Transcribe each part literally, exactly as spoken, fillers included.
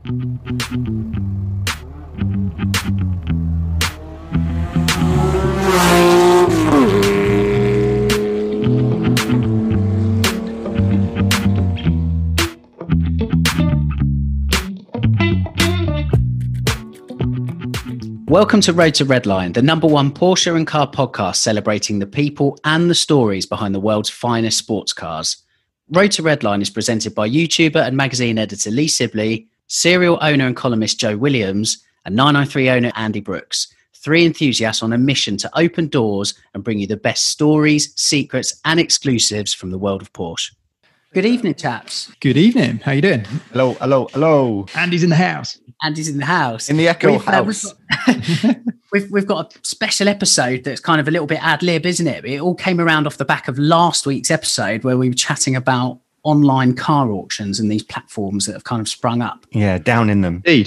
Welcome to Road to Redline, the number one Porsche and car podcast celebrating the people and the stories behind the world's finest sports cars. Road to Redline is presented by YouTuber and magazine editor Lee Sibley, serial owner and columnist Joe Williams, and nine ninety-three owner Andy Brooks, three enthusiasts on a mission to open doors and bring you the best stories, secrets and exclusives from the world of Porsche. Good evening, chaps. Good evening. How you doing? Hello, hello, hello. Andy's in the house. Andy's in the house. In the Echo we've, house. Uh, we've, got, we've, we've got a special episode that's kind of a little bit ad lib, isn't it? It all came around off the back of last week's episode where we were chatting about online car auctions and these platforms that have kind of sprung up. Yeah, down in them. Indeed.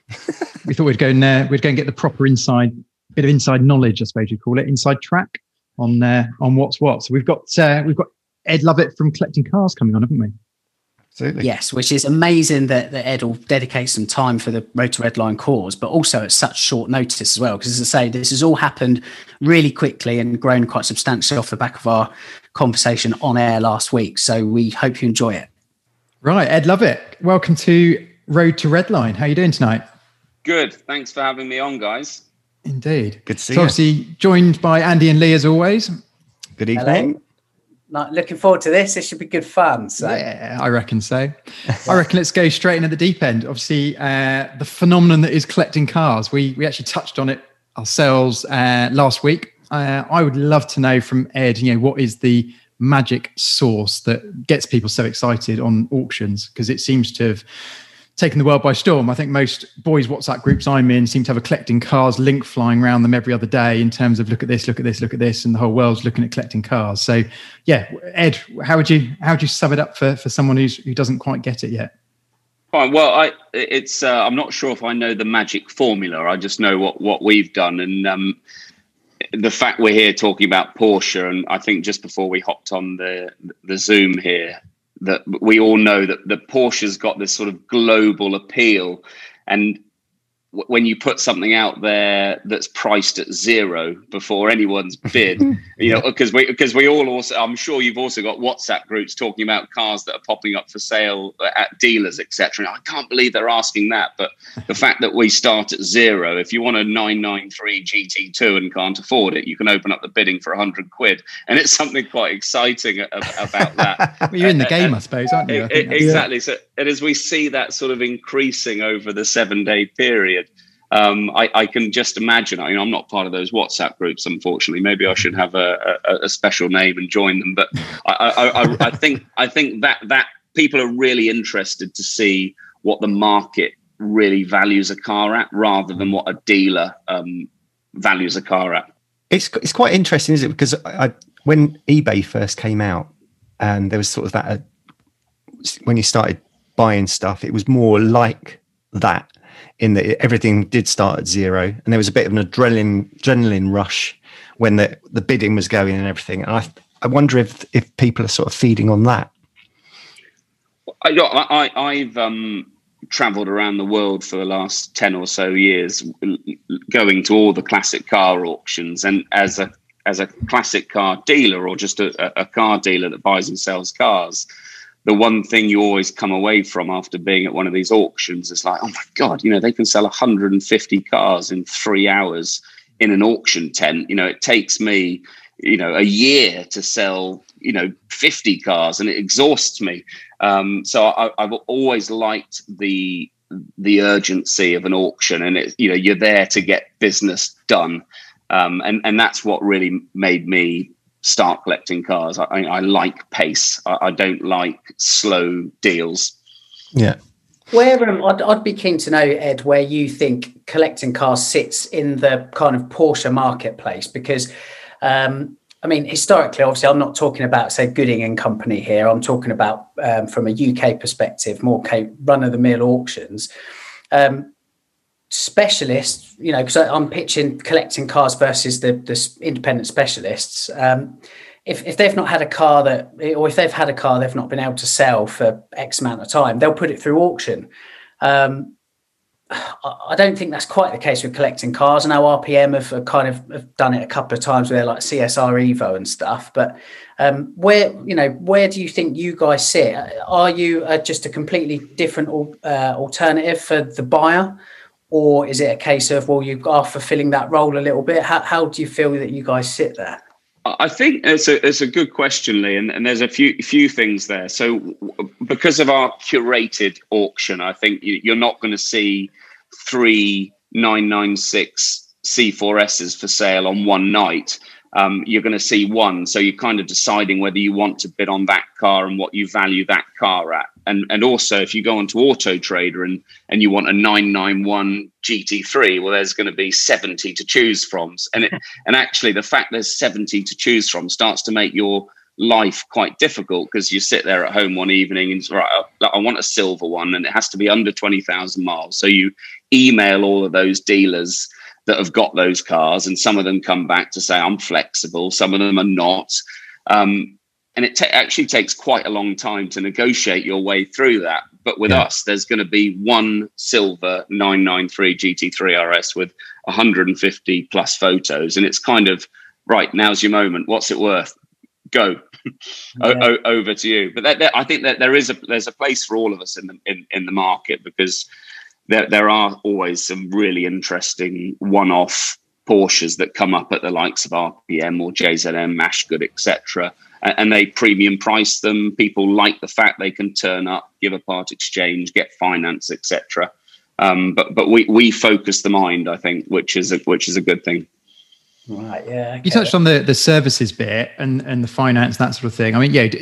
We thought we'd go and uh, we'd go and get the proper inside bit of inside knowledge, I suppose you'd call it, inside track on uh, on what's what. So we've got uh, we've got Ed Lovett from Collecting Cars coming on, haven't we? Absolutely. Yes, which is amazing that, that Ed will dedicate some time for the Road to Redline cause, but also at such short notice as well. Because as I say, this has all happened really quickly and grown quite substantially off the back of our conversation on air last week. So we hope you enjoy it. Right, Ed Lovett, welcome to Road to Redline. How are you doing tonight? Good. Thanks for having me on, guys. Indeed. Good to see so you. Obviously joined by Andy and Lee as always. Good evening. Hello. Like, looking forward to this. This should be good fun. So. Yeah, I reckon so. I reckon let's go straight in at the deep end. Obviously, uh, the phenomenon that is collecting cars. We we actually touched on it ourselves uh, last week. Uh, I would love to know from Ed, you know, what is the magic sauce that gets people so excited on auctions? Because it seems to have taken the world by storm. I think most boys' WhatsApp groups I'm in seem to have a collecting cars link flying around them every other day in terms of look at this, look at this, look at this, and the whole world's looking at collecting cars. So, yeah, Ed, how would you how would you sum it up for, for someone who's who doesn't quite get it yet? Fine. Well, I it's uh, I'm not sure if I know the magic formula. I just know what what we've done, and um, the fact we're here talking about Porsche, and I think just before we hopped on the the Zoom here, that we all know that the Porsche's got this sort of global appeal, and w- when you put something out there that's priced at zero before anyone's bid, you know, because we because we all also, I'm sure you've also got WhatsApp groups talking about cars that are popping up for sale at dealers, et cetera. I can't believe they're asking that, but the fact that we start at zero, if you want a nine ninety-three G T two and can't afford it, you can open up the bidding for a hundred quid, and it's something quite exciting about that. Well, you're in the game, I suppose, aren't you? It, it, exactly. So, and as we see that sort of increasing over the seven-day period, um, I, I can just imagine. I mean, I'm not part of those WhatsApp groups, unfortunately. Maybe I should have a, a, a special name and join them. But I, I, I, I think I think that that people are really interested to see what the market really values a car at, rather than what a dealer um, values a car at. It's it's quite interesting, isn't it? Because I, when eBay first came out, and there was sort of that uh, when you started buying stuff, it was more like that, in that everything did start at zero, and there was a bit of an adrenaline adrenaline rush when the, the bidding was going and everything. And I I wonder if if people are sort of feeding on that. I, I I've um, travelled around the world for the last ten or so years, going to all the classic car auctions, and as a as a classic car dealer, or just a, a car dealer that buys and sells cars, the one thing you always come away from after being at one of these auctions is like, oh my God, you know, they can sell one hundred fifty cars in three hours in an auction tent. You know, it takes me, you know, a year to sell, you know, fifty cars, and it exhausts me. Um, so I, I've always liked the the urgency of an auction, and it, you know, you're there to get business done. Um, and, and that's what really made me start collecting cars. I, I like pace. I, I don't like slow deals. Yeah. Where um, I'd, I'd be keen to know, Ed, where you think collecting cars sits in the kind of Porsche marketplace, because um, I mean, historically, obviously, I'm not talking about, say, Gooding and Company here. I'm talking about um, from a U K perspective, more run-of-the-mill auctions. Um, specialists, you know, because I'm pitching collecting cars versus the, the independent specialists. Um, if, if they've not had a car that, or if they've had a car they've not been able to sell for X amount of time, they'll put it through auction. Um, I don't think that's quite the case with collecting cars. I know R P M have, have kind of have done it a couple of times with their like C S R Evo and stuff. But um, where you know where do you think you guys sit? Are you uh, just a completely different uh, alternative for the buyer, or is it a case of, well, you are fulfilling that role a little bit? How how do you feel that you guys sit there? I think it's a it's a good question, Lee, and, and there's a few few things there. So because of our curated auction, I think you're not going to see three nine nine six C four S's for sale on one night. Um, you're going to see one. So you're kind of deciding whether you want to bid on that car and what you value that car at. And and also, if you go onto Auto Trader and and you want a nine nine one G T three, well, there's going to be seventy to choose from. And it, and actually, the fact there's seventy to choose from starts to make your life quite difficult, because you sit there at home one evening and right, I want a silver one, and it has to be under twenty thousand miles. So you email all of those dealers that have got those cars, and some of them come back to say, I'm flexible. Some of them are not. Um, And it ta- actually takes quite a long time to negotiate your way through that. But with yeah. us, there's going to be one silver nine nine three G T three R S with one hundred fifty plus photos. And it's kind of, right, now's your moment. What's it worth? Go. Yeah. o- o- over to you. But that, that, I think that there is a there's a place for all of us in the in, in the market, because there there are always some really interesting one-off Porsches that come up at the likes of R P M or J Z M, Ashgood, et cetera, and they premium price them. People like the fact they can turn up, give a part exchange, get finance, et cetera. Um, but but we we focus the mind, I think, which is a, which is a good thing. Right. Yeah. Okay. You touched on the the services bit and and the finance, that sort of thing. I mean, yeah.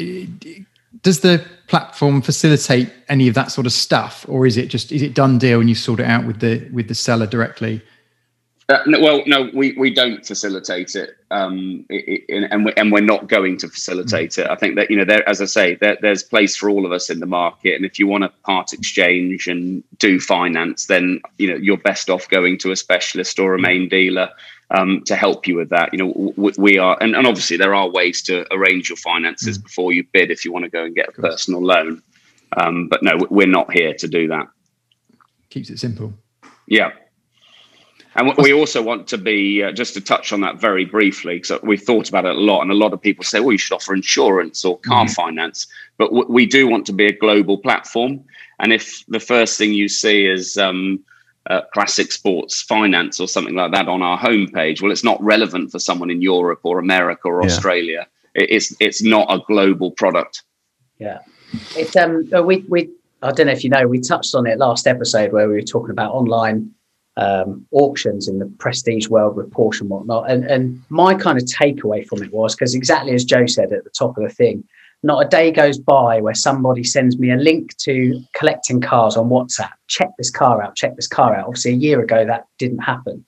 Does the platform facilitate any of that sort of stuff, or is it just is it done deal and you sort it out with the with the seller directly? Uh, no, well, no, we, we don't facilitate it, um, it, it and, we, and we're not going to facilitate it. I think that, you know, there, as I say, there, there's place for all of us in the market. And if you want to part exchange and do finance, then, you know, you're best off going to a specialist or a main dealer um, to help you with that. You know, we, we are, and, and obviously there are ways to arrange your finances mm. before you bid if you want to go and get a personal loan. Um, but no, we're not here to do that. Keeps it simple. Yeah. And we also want to be, uh, just to touch on that very briefly, because we've thought about it a lot, and a lot of people say, well, you should offer insurance or car mm-hmm. finance. But w- we do want to be a global platform. And if the first thing you see is um, uh, Classic Sports Finance or something like that on our homepage, well, it's not relevant for someone in Europe or America or yeah. Australia. It, it's it's not a global product. Yeah. It's, um, we, we, I don't know if you know, we touched on it last episode where we were talking about online um auctions in the prestige world with Porsche and whatnot, and and my kind of takeaway from it was, because exactly as Joe said at the top of the thing, not a day goes by where somebody sends me a link to collecting cars on WhatsApp. Check this car out, check this car out. Obviously a year ago that didn't happen.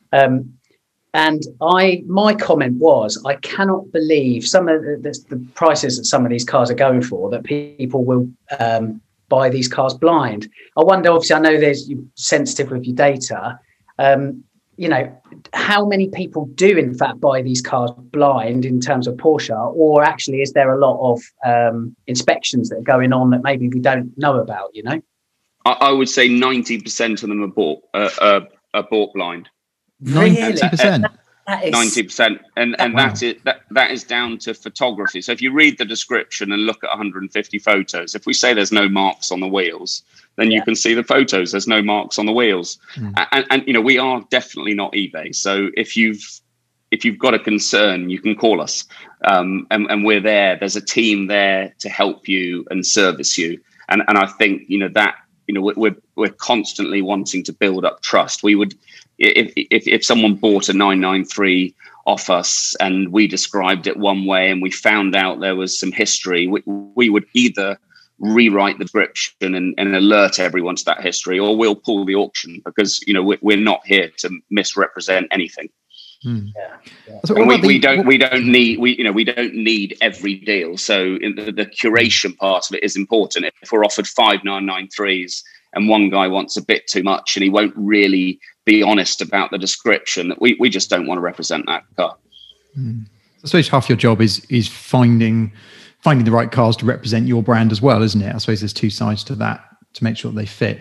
Um and I my comment was, I cannot believe some of the, the, the prices that some of these cars are going for, that people will um buy these cars blind. I wonder, obviously, I know there's you're sensitive with your data. Um, you know, how many people do in fact buy these cars blind in terms of Porsche, or actually is there a lot of um, inspections that are going on that maybe we don't know about? You know, I, I would say ninety percent of them are bought uh, uh, are bought blind. Ninety percent. Ninety percent, and and wow. that is that that is down to photography. So if you read the description and look at one hundred fifty photos, if we say there's no marks on the wheels, then yeah. you can see the photos. There's no marks on the wheels, mm. and, and you know we are definitely not eBay. So if you've if you've got a concern, you can call us, um, and and we're there. There's a team there to help you and service you, and and I think you know that you know we're we're constantly wanting to build up trust. We would. If, if if someone bought a nine nine three off us and we described it one way and we found out there was some history, we, we would either rewrite the description and, and alert everyone to that history, or we'll pull the auction, because you know we're, we're not here to misrepresent anything. Hmm. Yeah, yeah. So we, we don't we don't need we you know we don't need every deal. So in the, the curation part of it is important. If we're offered five nine nine threes and one guy wants a bit too much and he won't really be honest about the description, we, we just don't want to represent that car. Mm. I suppose half your job is is finding finding the right cars to represent your brand as well, isn't it? I suppose there's two sides to that, to make sure they fit.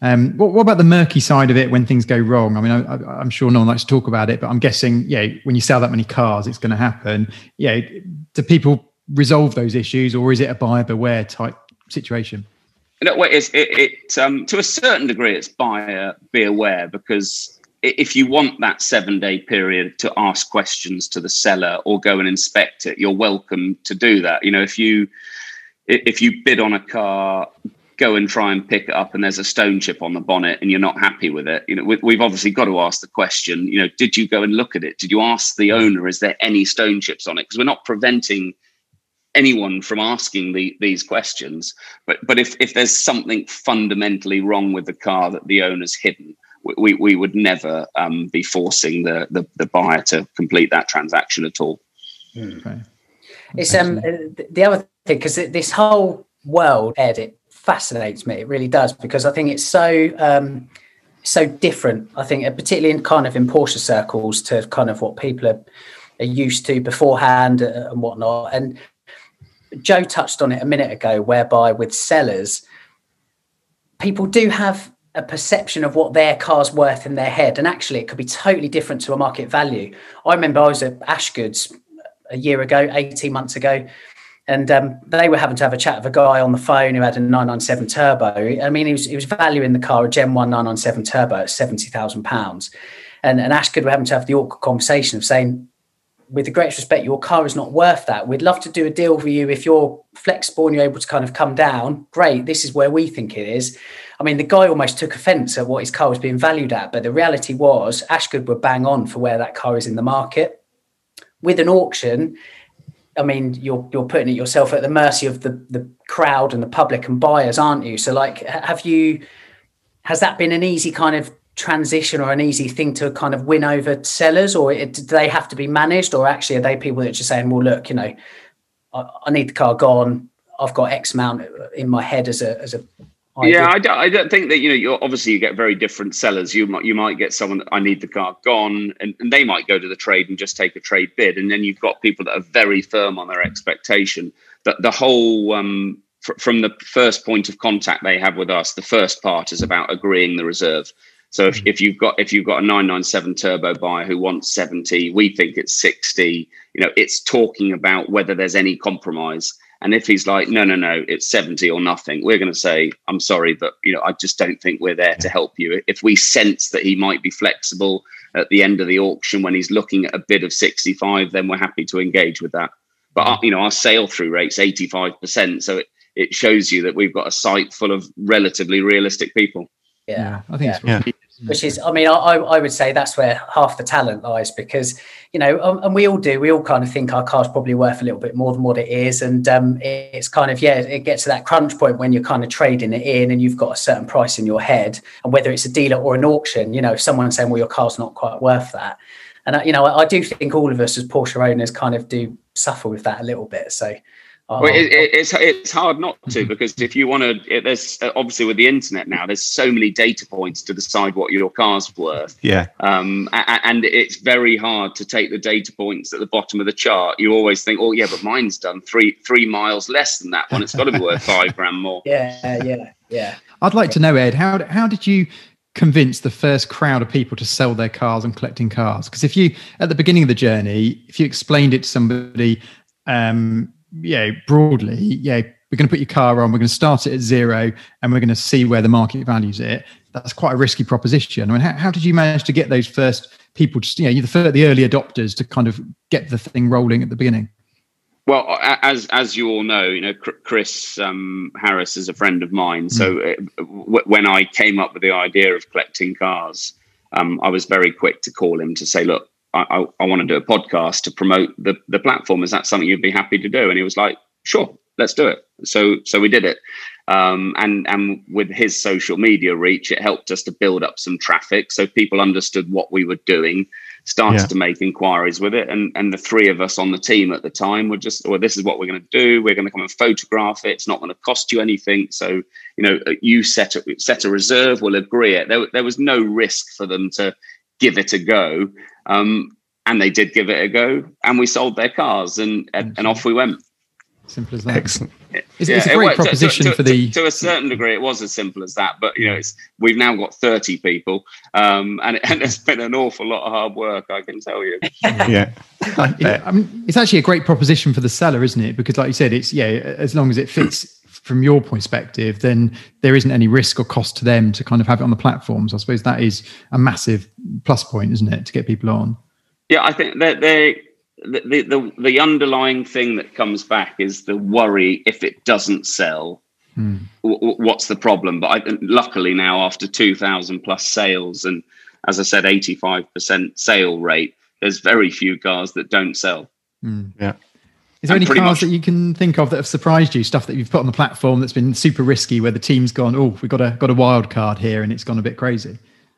Um, what, what about the murky side of it when things go wrong? I mean, I, I, I'm sure no one likes to talk about it, but I'm guessing, yeah, when you sell that many cars, it's going to happen. Yeah, do people resolve those issues, or is it a buyer beware type situation? No, it's, it, it um, to a certain degree, it's buyer beware, because if you want that seven day period to ask questions to the seller or go and inspect it, you're welcome to do that. You know, if you if you bid on a car, go and try and pick it up and there's a stone chip on the bonnet and you're not happy with it, you know, we, we've obviously got to ask the question, you know, did you go and look at it? Did you ask the owner, is there any stone chips on it? Because we're not preventing anyone from asking the, these questions. But but if, if there's something fundamentally wrong with the car that the owner's hidden, we, we would never um, be forcing the, the, the buyer to complete that transaction at all. Okay. It's um the other thing, because this whole world, Ed, it fascinates me. It really does, because I think it's so um, so different. I think particularly in kind of in Porsche circles to kind of what people are, are used to beforehand and whatnot. And Joe touched on it a minute ago, whereby with sellers, people do have a perception of what their car's worth in their head, and actually it could be totally different to a market value. I remember I was at Ashgood's a year ago, eighteen months ago, and um, they were having to have a chat with a guy on the phone who had a nine ninety-seven turbo. I mean, he was he was valuing the car, a Gen one nine ninety-seven turbo, at seventy thousand pounds, and and Ashgood were having to have the awkward conversation of saying, with the greatest respect, your car is not worth that. We'd love to do a deal for you if you're flexible and you're able to kind of come down. Great, this is where we think it is. I mean, the guy almost took offence at what his car was being valued at, but the reality was Ashgood were bang on for where that car is in the market. With an auction, I mean, you're you're putting it yourself at the mercy of the the crowd and the public and buyers, aren't you? So, like, have you? Has that been an easy kind of transition or an easy thing to kind of win over sellers, or it, do they have to be managed, or actually are they people that are just saying, well, look, you know, I, I need the car gone. I've got X amount in my head as a as a idea. Yeah, I don't, I don't think that, you know, you're obviously you get very different sellers. You might you might get someone that I need the car gone, and, and they might go to the trade and just take a trade bid, and then you've got people that are very firm on their expectation. That the whole um, fr- from the first point of contact they have with us, the first part is about agreeing the reserve. So if, if you've got if you've got a nine ninety-seven turbo buyer who wants seventy, we think it's sixty. You know, it's talking about whether there's any compromise. And if he's like, no, no, no, it's seventy or nothing, we're going to say, I'm sorry, but, you know, I just don't think we're there to help you. If we sense that he might be flexible at the end of the auction when he's looking at a bid of sixty-five, then we're happy to engage with that. But, our, you know, our sale through rate's eighty-five percent. So it, it shows you that we've got a site full of relatively realistic people. Yeah, yeah I think yeah. it's yeah. Which is, I mean, I, I would say that's where half the talent lies, because, you know, um, and we all do, we all kind of think our car's probably worth a little bit more than what it is. And um, it, it's kind of, yeah, it gets to that crunch point when you're kind of trading it in and you've got a certain price in your head. And whether it's a dealer or an auction, you know, if someone's saying, well, your car's not quite worth that. And, I, you know, I, I do think all of us as Porsche owners kind of do suffer with that a little bit. So, Well, it, it, it's it's hard not to, because if you want to, there's obviously with the internet now, there's so many data points to decide what your car's worth. Yeah. Um, and it's very hard to take the data points at the bottom of the chart. You always think, oh yeah, but mine's done three three miles less than that one. It's got to be worth five grand more. Yeah, yeah, yeah. I'd like to know, Ed, how how did you convince the first crowd of people to sell their cars and collecting cars? Because if you, at the beginning of the journey, if you explained it to somebody, um, yeah, broadly, yeah, we're going to put your car on, we're going to start it at zero, and we're going to see where the market values it. That's quite a risky proposition. I mean, how, how did you manage to get those first people, just, you know, the, the early adopters to kind of get the thing rolling at the beginning? Well, as as you all know, you know, Chris um, Harris is a friend of mine. So mm. uh, w- when I came up with the idea of collecting cars, um, I was very quick to call him to say, look, I, I, I want to do a podcast to promote the, the platform. Is that something you'd be happy to do? And he was like, sure, let's do it. So so we did it. Um, and, and with his social media reach, it helped us to build up some traffic. So people understood what we were doing, started yeah. to make inquiries with it. And, and the three of us on the team at the time were just, well, this is what we're going to do. We're going to come and photograph it. It's not going to cost you anything. So, you know, you set a, set a reserve, we'll agree it. There, there was no risk for them to give it a go. Um, and they did give it a go, and we sold their cars, and and, and off we went. Simple as that. Excellent. It's, yeah, it's a great well, proposition to, to, for the. To, to a certain degree, it was as simple as that. But you know, it's we've now got thirty people, um, and, and it's been an awful lot of hard work, I can tell you. Yeah, I, It, I mean, it's actually a great proposition for the seller, isn't it? Because, like you said, it's yeah, as long as it fits from your perspective, then there isn't any risk or cost to them to kind of have it on the platforms. I suppose that is a massive plus point, isn't it, to get people on? Yeah, I think that they. The, the the the underlying thing that comes back is the worry if it doesn't sell, hmm. w- what's the problem? But I, luckily now, after two thousand plus sales and, as I said, eighty-five percent sale rate, there's very few cars that don't sell. Hmm. Yeah. Is there and any cars much, that you can think of that have surprised you? Stuff that you've put on the platform that's been super risky, where the team's gone, oh, we've got a got a wild card here, and it's gone a bit crazy.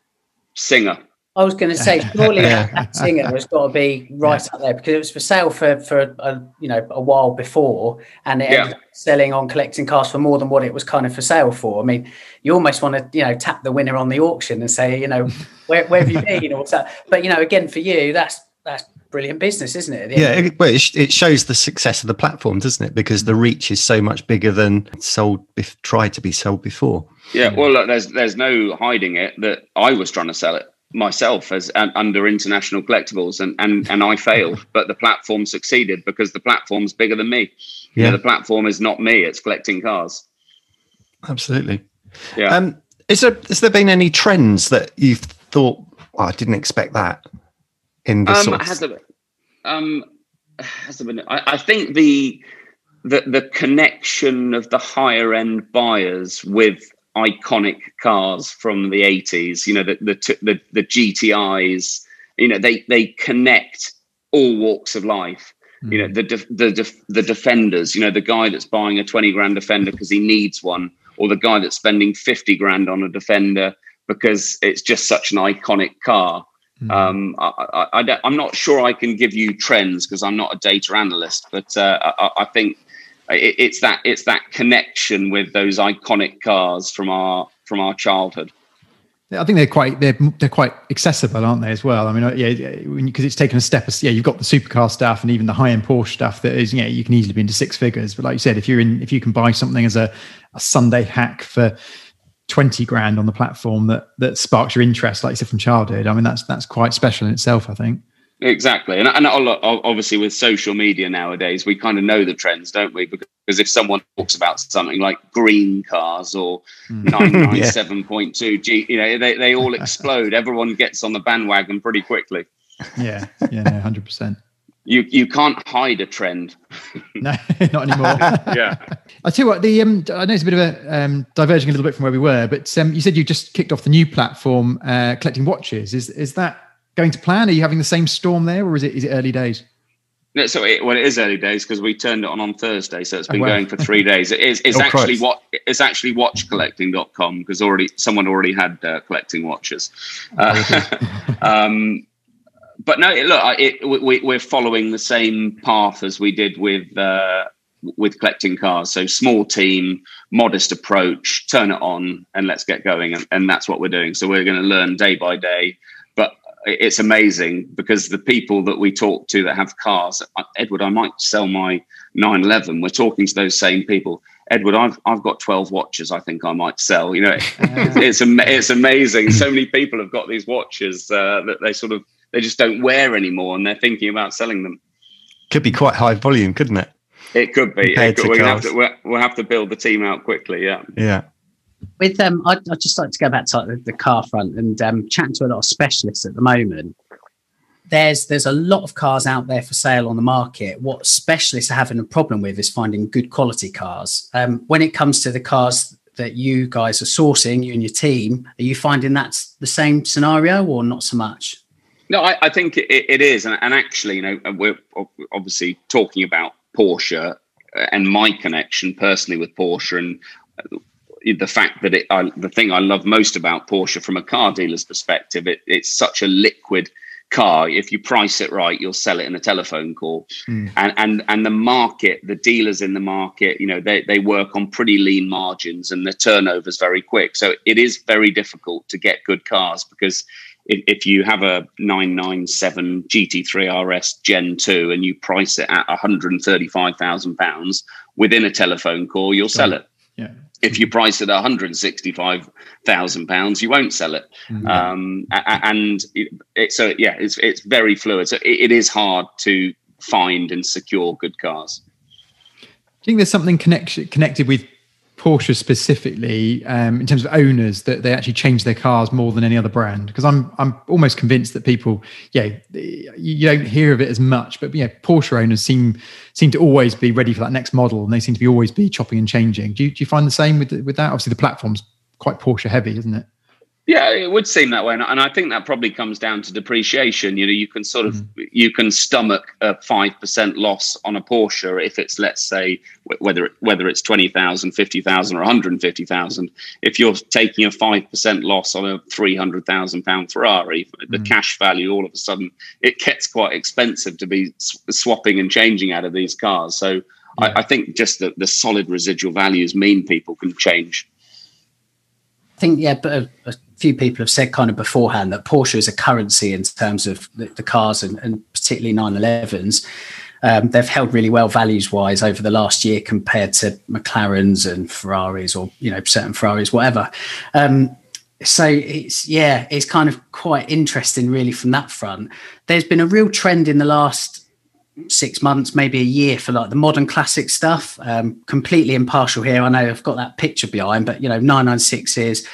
Singer. I was going to say, surely that Singer has got to be right yeah. up there, because it was for sale for for a, you know a while before, and it yeah. ended up selling on Collecting Cars for more than what it was kind of for sale for. I mean, you almost want to you know tap the winner on the auction and say, you know, where, where have you been or what's that? But you know, again, for you, that's that's brilliant business, isn't it? Yeah, it, well, it, it shows the success of the platform, doesn't it? Because the reach is so much bigger than sold, if tried to be sold before. Yeah, well, look, there's there's no hiding it that I was trying to sell it myself as uh, under International Collectibles, and, and and I failed, but the platform succeeded because the platform's bigger than me. Yeah, you know, the platform is not me; it's Collecting Cars. Absolutely. Yeah. Um, is there has there been any trends that you've thought, oh, I didn't expect that in the um, sort of... has there, um, has there been? I, I think the the the connection of the higher end buyers with iconic cars from the eighties, you know, the the the, the G T Is, you know, they they connect all walks of life. Mm. You know, the de- the de- the defenders, you know, the guy that's buying a twenty grand Defender because he needs one, or the guy that's spending fifty grand on a Defender because it's just such an iconic car. Mm. Um, I, I, I I'm not sure I can give you trends because I'm not a data analyst, but uh, I, I think. It's that it's that connection with those iconic cars from our from our childhood. I think they're quite they're they're quite accessible, aren't they, as well? I mean, yeah, because it's taken a step. Yeah, you've got the supercar stuff and even the high end Porsche stuff that is, yeah, you can easily be into six figures. But like you said, if you're in, if you can buy something as a, a Sunday hack for twenty grand on the platform that that sparks your interest, like you said, from childhood, I mean, that's that's quite special in itself, I think. Exactly. And, and obviously with social media nowadays, we kind of know the trends, don't we? Because if someone talks about something like green cars or nine ninety-seven point two G, you know, they, they all explode. Everyone gets on the bandwagon pretty quickly. Yeah, yeah, no, one hundred percent. You you can't hide a trend. No, not anymore. Yeah. I tell you what, the um, I know it's a bit of a um, diverging a little bit from where we were, but um, you said you just kicked off the new platform, uh, collecting watches. Is is that going to plan? Are you having the same storm there, or is it is it early days? No, so it, well, it is early days because we turned it on on Thursday, so it's been oh, wow. going for three days. It is it's oh, actually what it's actually watch collecting dot com because already someone already had uh, collecting watches. Uh, um, but no, look, it, we, we're following the same path as we did with uh, with Collecting Cars. So small team, modest approach, turn it on, and let's get going. And, and that's what we're doing. So we're going to learn day by day. But it's amazing because the people that we talk to that have cars, Edward, I might sell my nine eleven. We're talking to those same people. Edward, I've I've got twelve watches. I think I might sell. You know, uh, it's it's amazing. So many people have got these watches uh, that they sort of they just don't wear anymore, and they're thinking about selling them. Could be quite high volume, couldn't it? It could be. It could, we're gonna have to, we're, we'll have to build the team out quickly. Yeah. Yeah. With um, I'd, I'd just like to go back to like, the, the car front and um, chatting to a lot of specialists at the moment. There's there's a lot of cars out there for sale on the market. What specialists are having a problem with is finding good quality cars. Um, when it comes to the cars that you guys are sourcing, you and your team, are you finding that's the same scenario or not so much? No, I, I think it, it is, and, and actually, you know, we're obviously talking about Porsche and my connection personally with Porsche and. The fact that it, I, the thing I love most about Porsche from a car dealer's perspective, it, it's such a liquid car. If you price it right, you'll sell it in a telephone call. Mm. And and and the market, the dealers in the market, you know, they they work on pretty lean margins and the turnover is very quick. So it is very difficult to get good cars because if, if you have a nine ninety-seven G T three R S Gen two and you price it at one hundred thirty-five thousand pounds, within a telephone call, you'll sell it. Yeah. If you price it at one hundred sixty-five thousand pounds, you won't sell it. Mm-hmm. Um, and it, it, so, yeah, it's it's very fluid. So it, it is hard to find and secure good cars. Do you think there's something connection, connected with Porsche specifically um, in terms of owners, that they actually change their cars more than any other brand? Because I'm I'm almost convinced that people, yeah, you don't hear of it as much, but yeah, Porsche owners seem seem to always be ready for that next model, and they seem to be always be chopping and changing. Do you, do you find the same with with that? Obviously, the platform's quite Porsche heavy, isn't it? Yeah, it would seem that way, and I think that probably comes down to depreciation. You know, you can sort of mm. you can stomach a five percent loss on a Porsche if it's, let's say, whether whether it's twenty thousand, fifty thousand, or one hundred fifty thousand. If you're taking a five percent loss on a three hundred thousand pound Ferrari, the mm. cash value, all of a sudden, it gets quite expensive to be swapping and changing out of these cars. So yeah. I, I think just the, the solid residual values mean people can change. I think, yeah, but a, a few people have said kind of beforehand that Porsche is a currency in terms of the, the cars, and, and particularly nine elevens. Um, they've held really well values-wise over the last year compared to McLarens and Ferraris, or, you know, certain Ferraris, whatever. Um, so it's, yeah, it's kind of quite interesting really from that front. There's been a real trend in the last six months, maybe a year, for like the modern classic stuff. Um, completely impartial here. I know I've got that picture behind, but, you know, nine ninety-sixes,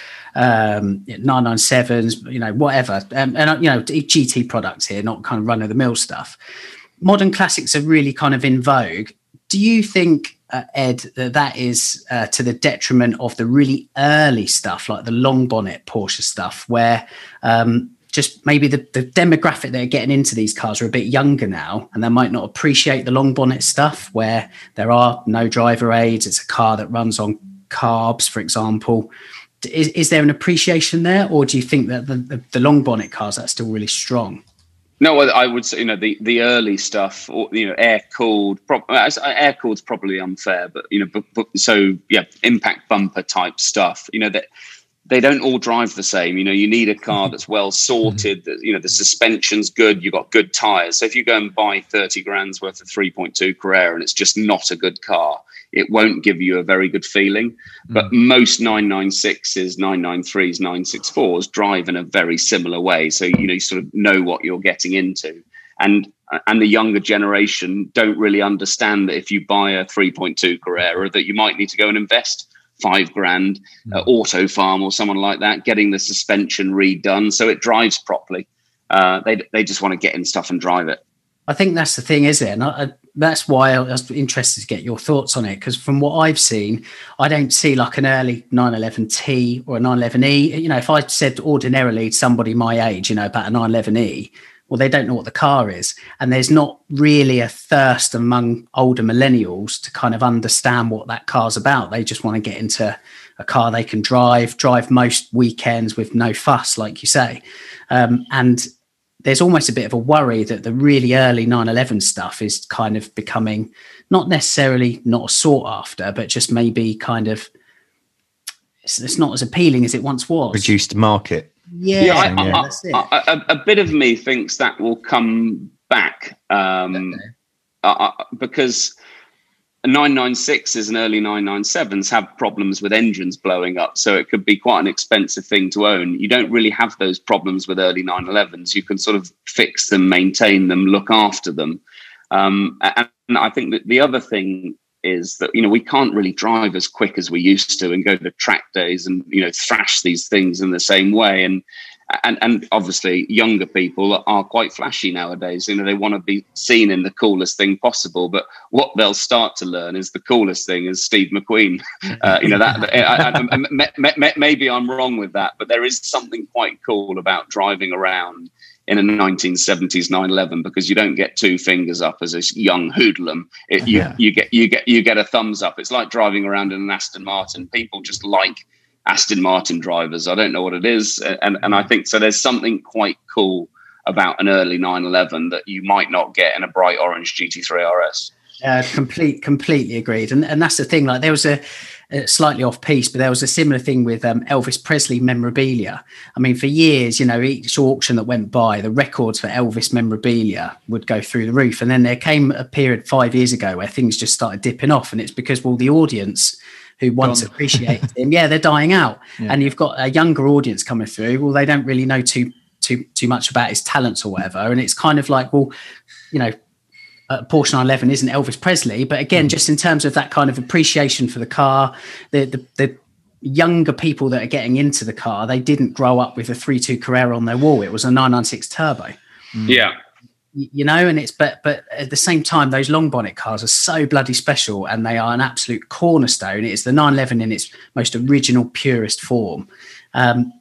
um, nine ninety-sevens, you know, whatever. Um, and, you know, G T products here, not kind of run of the mill stuff. Modern classics are really kind of in vogue. Do you think, uh, Ed, that that is uh, to the detriment of the really early stuff, like the long bonnet Porsche stuff, where, um, just maybe the, the demographic that are getting into these cars are a bit younger now, and they might not appreciate the long bonnet stuff where there are no driver aids. It's a car that runs on carbs, for example. Is, is there an appreciation there, or do you think that the, the, the long bonnet cars are still really strong? No, I would say, you know, the, the early stuff, or, you know, air cooled, air cooled is probably unfair, but, you know, but, but, so yeah, impact bumper type stuff, you know, that they don't all drive the same. You know, you need a car that's well sorted, that, you know, the suspension's good, you've got good tires. So if you go and buy thirty grand's worth of three point two Carrera and it's just not a good car, it won't give you a very good feeling. Mm. But most nine ninety-sixes, nine ninety-threes, nine sixty-fours drive in a very similar way. So, you know, you sort of know what you're getting into. And and the younger generation don't really understand that if you buy a three point two Carrera, that you might need to go and invest five grand, mm. uh, Auto Farm or someone like that, getting the suspension redone so it drives properly. Uh, they they just want to get in stuff and drive it. I think that's the thing, isn't it? And I, I, that's why I was interested to get your thoughts on it, because from what I've seen, I don't see like an early nine eleven T or a nine eleven E. You know, if I said ordinarily to somebody my age, you know, about a nine eleven E, well, they don't know what the car is. And there's not really a thirst among older millennials to kind of understand what that car's about. They just want to get into a car they can drive, drive most weekends with no fuss, like you say. Um, and there's almost a bit of a worry that the really early nine eleven stuff is kind of becoming not necessarily not sought after, but just maybe kind of, it's, it's not as appealing as it once was. Reduced market. Yeah, yeah, I, yeah. I, That's it. I, a, a bit of me thinks that will come back um, okay. uh, because nine ninety-sixes and early nine ninety-sevens have problems with engines blowing up, so it could be quite an expensive thing to own. You don't really have those problems with early nine elevens. You can sort of fix them, maintain them, look after them. Um, and I think that the other thing is that, you know, we can't really drive as quick as we used to and go to track days and, you know, thrash these things in the same way. And and and obviously younger people are quite flashy nowadays. You know, they want to be seen in the coolest thing possible. But what they'll start to learn is the coolest thing is Steve McQueen. Uh, you know, that I, I, I, maybe I'm wrong with that, but there is something quite cool about driving around in a nineteen seventies nine eleven, because you don't get two fingers up as a young hoodlum. It, you, yeah. you get you get you get a thumbs up. It's like driving around in an Aston Martin. People just like Aston Martin drivers. I don't know what it is, and and I think so. There's something quite cool about an early nine eleven that you might not get in a bright orange G T three R S. Uh, complete, completely agreed. And and that's the thing. Like there was a uh, slightly off piece, but there was a similar thing with um, Elvis Presley memorabilia. I mean, for years, you know, each auction that went by, the records for Elvis memorabilia would go through the roof. And then there came a period five years ago where things just started dipping off. And it's because, well, the audience who once appreciated him, yeah, they're dying out. Yeah. And you've got a younger audience coming through. Well, they don't really know too too too much about his talents or whatever. And it's kind of like, well, you know, uh, Porsche nine eleven isn't Elvis Presley, but again, mm. just in terms of that kind of appreciation for the car, the, the the younger people that are getting into the car, they didn't grow up with a three two Carrera on their wall. It was a nine ninety-six turbo. Mm. Yeah. You know, and it's but but at the same time, those long bonnet cars are so bloody special, and they are an absolute cornerstone. It's the nine eleven in its most original, purest form. Um,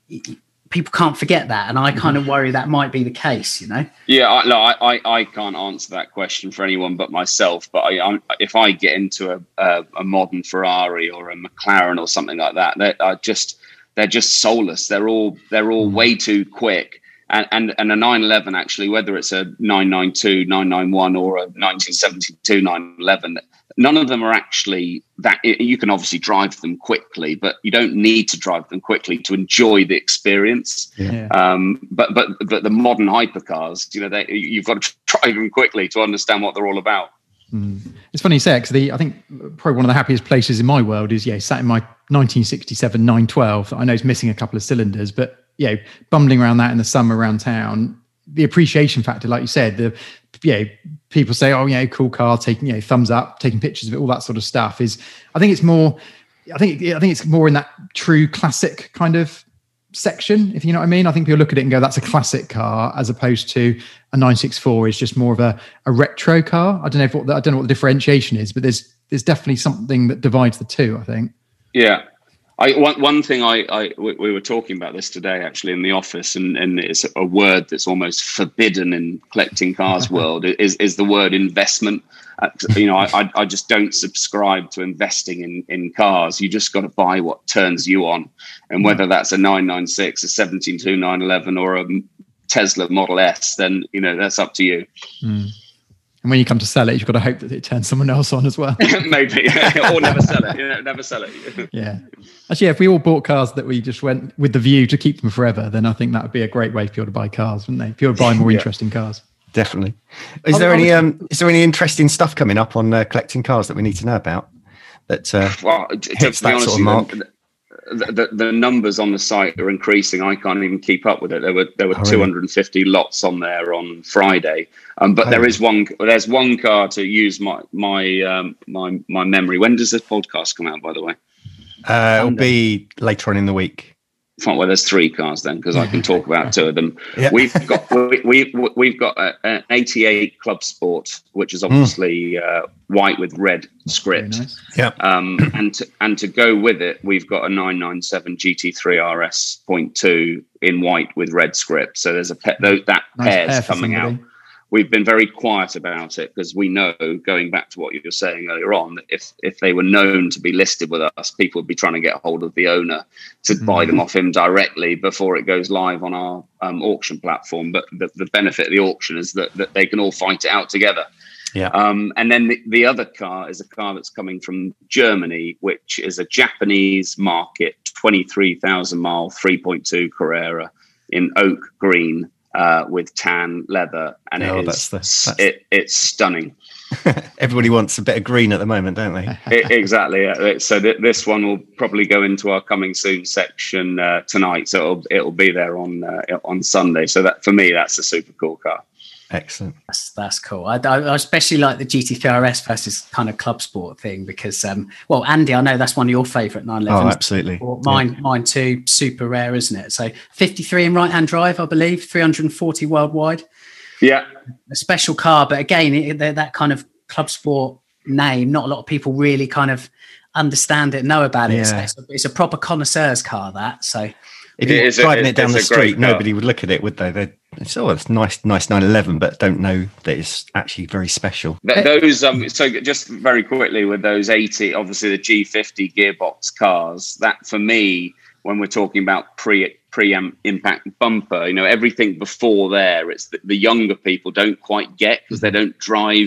people can't forget that, and I kind of worry that might be the case. You know? Yeah, I, no, I, I, I can't answer that question for anyone but myself. But I, I, if I get into a, a, a modern Ferrari or a McLaren or something like that, they are just they're just soulless. They're all they're all way too quick. And, and and a nine eleven, actually, whether it's a nine ninety-two, nine ninety-one or a nineteen seventy-two nine eleven, none of them are actually that. You can obviously drive them quickly, but you don't need to drive them quickly to enjoy the experience. Yeah. Um, but but but the modern hypercars, you know, they, you've got to drive them quickly to understand what they're all about. Mm. It's funny you say it, because the I think probably one of the happiest places in my world is yeah, sat in my nineteen sixty-seven nine twelve. I know it's missing a couple of cylinders, but you know, bumbling around that in the summer around town, the appreciation factor, like you said, the you know, people say, oh, you know, cool car, taking, you know, thumbs up, taking pictures of it, all that sort of stuff is, I think it's more, I think, I think it's more in that true classic kind of section, if you know what I mean. I think people look at it and go, that's a classic car, as opposed to a nine sixty-four is just more of a, a retro car. I don't know if what the, I don't know what the differentiation is, but there's there's definitely something that divides the two, I think. Yeah. I, one, one thing I, I we, we were talking about this today actually in the office, and, and it's a word that's almost forbidden in collecting cars world is is the word investment. Uh, you know, I I just don't subscribe to investing in in cars. You just got to buy what turns you on, and whether that's a nine ninety-six, a seventeen two nine eleven, or a Tesla Model S, then you know that's up to you. Mm. And when you come to sell it, you've got to hope that it turns someone else on as well. Maybe, or never sell it. You know, never sell it. Yeah. Actually, yeah, if we all bought cars that we just went with the view to keep them forever, then I think that would be a great way for people to buy cars, wouldn't they? People would buy more yeah. interesting cars. Definitely. Is there any um, is there any interesting stuff coming up on uh, collecting cars that we need to know about? That uh, well, to, to hits be that honest, sort of mark. The, the, the numbers on the site are increasing. I can't even keep up with it. There were there were oh, two hundred fifty really? lots on there on Friday, um, but oh, there is one. There's one car to use my my um, my my memory. When does this podcast come out, by the way? Uh, it'll be later on in the week. Well, there's three cars then, because I can talk about two of them. Yeah. We've got we, we, we've got an eighty-eight Club Sport, which is obviously mm. uh, white with red script. Nice. Yeah. Um, and to, and to go with it, we've got a nine ninety-seven G T three R S point two in white with red script. So there's a pe- that nice pair's pair coming somebody. out. We've been very quiet about it because we know, going back to what you were saying earlier on, that if if they were known to be listed with us, people would be trying to get hold of the owner to mm-hmm. buy them off him directly before it goes live on our um, auction platform. But the, the benefit of the auction is that, that they can all fight it out together. Yeah. Um, and then the, the other car is a car that's coming from Germany, which is a Japanese market, twenty-three thousand mile, three point two Carrera in oak green. Uh, with tan leather, and oh, it is, that's the, that's... It, it's stunning. Everybody wants a bit of green at the moment, don't they? it, exactly. Yeah. So th- this one will probably go into our coming soon section uh, tonight. So it'll it'll be there on uh, on Sunday. So that for me, that's a super cool car. Excellent. That's that's cool. I, I especially like the G T three R S versus kind of club sport thing because, um, well, Andy, I know that's one of your favourite nine elevens. Oh, absolutely. Mine, yeah. mine too. Super rare, isn't it? So fifty-three in right-hand drive, I believe, three hundred forty worldwide. Yeah, a special car, but again, it, that kind of club sport name, not a lot of people really kind of understand it, know about it. Yeah. It's, a, it's a proper connoisseur's car, that. So. If you're driving a, it down the street, nobody would look at it, would they? They'd say, oh, it's nice, nice nine eleven, but don't know that it's actually very special. Those, um, so just very quickly with those eighty, obviously the G fifty gearbox cars, that for me, when we're talking about pre pre impact bumper, you know, everything before there, it's the, the younger people don't quite get because they don't drive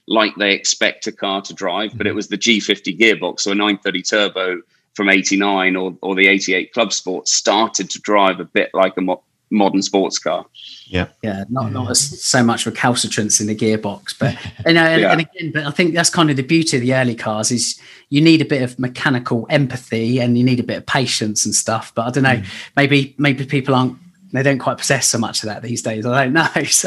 like they expect a car to drive, but it was the G fifty gearbox, so a nine thirty turbo from eighty-nine or, or the eighty-eight Club Sport started to drive a bit like a mo- modern sports car. Yeah. Yeah. Not, not as, so much recalcitrance in the gearbox, but, you know, and, Yeah. and again, but I think that's kind of the beauty of the early cars is you need a bit of mechanical empathy and you need a bit of patience and stuff. But I don't know, mm. maybe, maybe people aren't, they don't quite possess so much of that these days. I don't know. So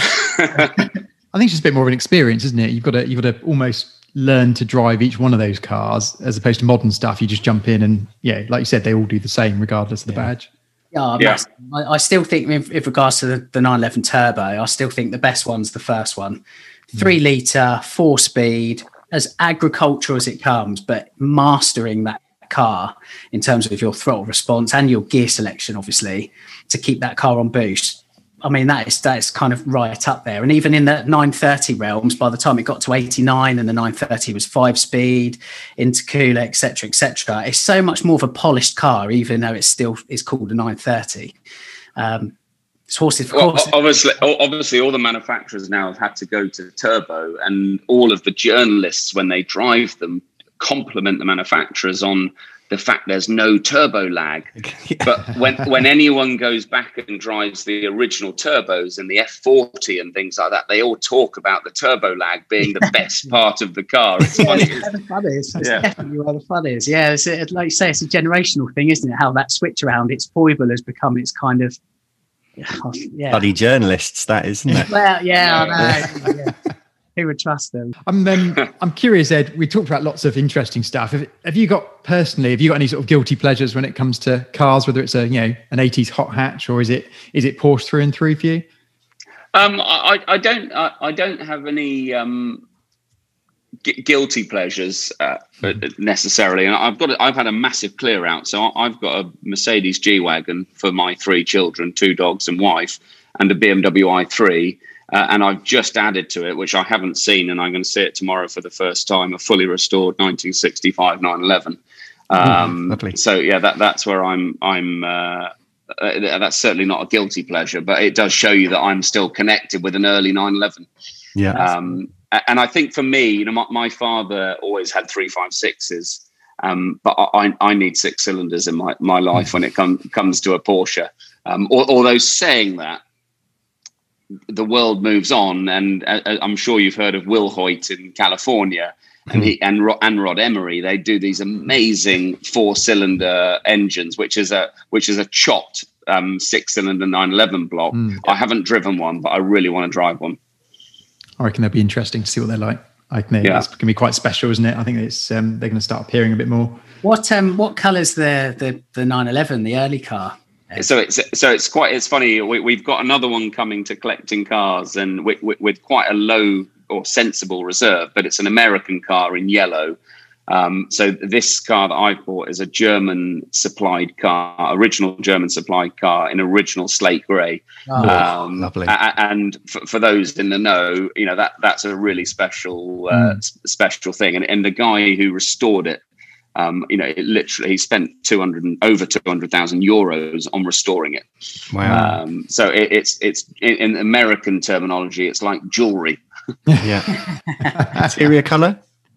I think it's just a bit more of an experience, isn't it? You've got to, you've got to almost learn to drive each one of those cars, as opposed to modern stuff. You just jump in and, yeah, like you said, they all do the same regardless of the yeah. badge. Yeah, yeah. I, I still think, with, with regards to the, the nine eleven Turbo, I still think the best one's the first one. Three mm. litre, four speed, as agricultural as it comes, but mastering that car in terms of your throttle response and your gear selection, obviously, to keep that car on boost. I mean, that is that is kind of right up there. And even in the nine thirty realms, by the time it got to eighty-nine and the nine thirty was five speed, intercooler, et cetera, et cetera, it's so much more of a polished car, even though it still is called a nine thirty. Um, it's horses for well, courses. Obviously, obviously, all the manufacturers now have had to go to turbo, and all of the journalists, when they drive them, compliment the manufacturers on the fact there's no turbo lag. Yeah. But when, when anyone goes back and drives the original turbos and the F forty and things like that, they all talk about the turbo lag being the best part of the car. It's yeah, funny. It's where the fun is. That's yeah. definitely where the fun is. Yeah, it's, it, like you say, it's a generational thing, isn't it? How that switch around, its foible has become its kind of... Yeah. Bloody journalists, that is, isn't it? Well, yeah, I know. Yeah. Who would trust them? I'm um, I'm curious, Ed. We talked about lots of interesting stuff. Have, have you got personally? Have you got any sort of guilty pleasures when it comes to cars? Whether it's a you know an eighties hot hatch or is it is it Porsche through and through for you? Um, I, I don't I, I don't have any um, gu- guilty pleasures uh, necessarily, and I've got a, I've had a massive clear out. So I've got a Mercedes G-Wagon for my three children, two dogs and wife, and a B M W i three. Uh, and I've just added to it, which I haven't seen, and I'm going to see it tomorrow for the first time, a fully restored nineteen sixty-five nine eleven. Um, Lovely. So yeah, that that's where I'm. I'm. Uh, uh, that's certainly not a guilty pleasure, but it does show you that I'm still connected with an early nine eleven. Yeah. Um, and I think for me, you know, my, my father always had three five sixes, um, but I, I need six cylinders in my my life when it com- comes to a Porsche. Um, although saying that, the world moves on, and uh, I'm sure you've heard of Will Hoyt in California, and he and, Ro- and Rod Emery. They do these amazing four-cylinder engines, which is a which is a chopped um, six-cylinder nine eleven block. Mm. I haven't driven one, but I really want to drive one. I reckon that'd be interesting to see what they're like. I think yeah. it's going to be quite special, isn't it? I think it's um, they're going to start appearing a bit more. What um what colour's the the the nine eleven, the early car? So it's so it's quite it's funny. We, we've got another one coming to Collecting Cars, and with, with, with quite a low or sensible reserve, but it's an American car in yellow. Um, so this car that I've bought is a German supplied car, original German supplied car in original slate grey. Oh, um, lovely. And for, for those in the know, you know that that's a really special uh, mm. special thing. And and the guy who restored it. Um, you know, it literally, he spent two hundred over two hundred thousand euros on restoring it. Wow! Um, so it, it's it's in, in American terminology, it's like jewelry. Yeah. Interior color?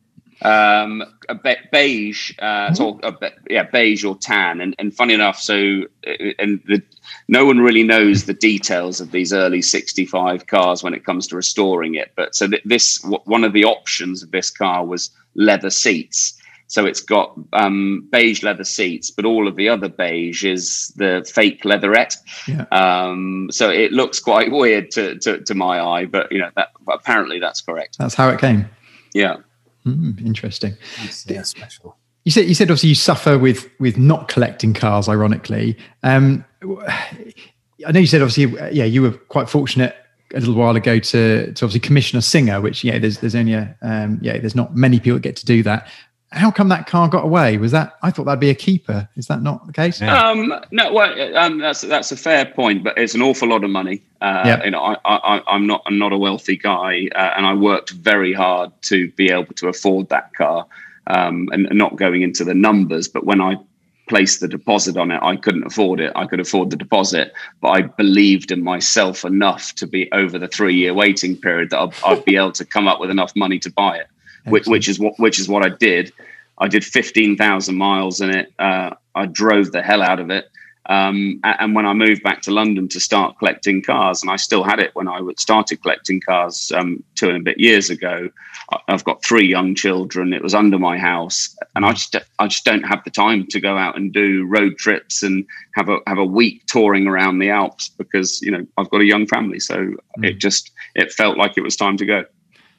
Um, a be- beige, uh, it's all, a be- yeah, beige or tan. And, and funny enough, so and the, no one really knows the details of these early sixty-five cars when it comes to restoring it. But so th- this w- one of the options of this car was leather seats. So it's got um, beige leather seats, but all of the other beige is the fake leatherette. Yeah. Um, so it looks quite weird to, to, to my eye, but you know, that, apparently that's correct. That's how it came. Yeah. Mm, interesting. That's, yeah, special. You said you said obviously you suffer with with not collecting cars. Ironically, um, I know you said obviously yeah you were quite fortunate a little while ago to to obviously commission a Singer, which yeah there's there's only a um, yeah there's not many people that get to do that. How come that car got away? Was that I thought that'd be a keeper? Is that not the case? Yeah. Um, no, well, um, that's that's a fair point, but it's an awful lot of money. Uh, yep. You know, I, I, I'm not I'm not a wealthy guy, uh, and I worked very hard to be able to afford that car. Um, and, and not going into the numbers, but when I place the deposit on it. I couldn't afford it. I could afford the deposit, but I believed in myself enough to be over the three year waiting period that I'd, I'd be able to come up with enough money to buy it, which, which is what which is what I did. I did fifteen thousand miles in it. Uh, I drove the hell out of it. Um, and when I moved back to London to start collecting cars, and I still had it when I started collecting cars um, two and a bit years ago, I've got three young children. It was under my house, and I just I just don't have the time to go out and do road trips and have a have a week touring around the Alps because, you know, I've got a young family. So mm. it just it felt like it was time to go.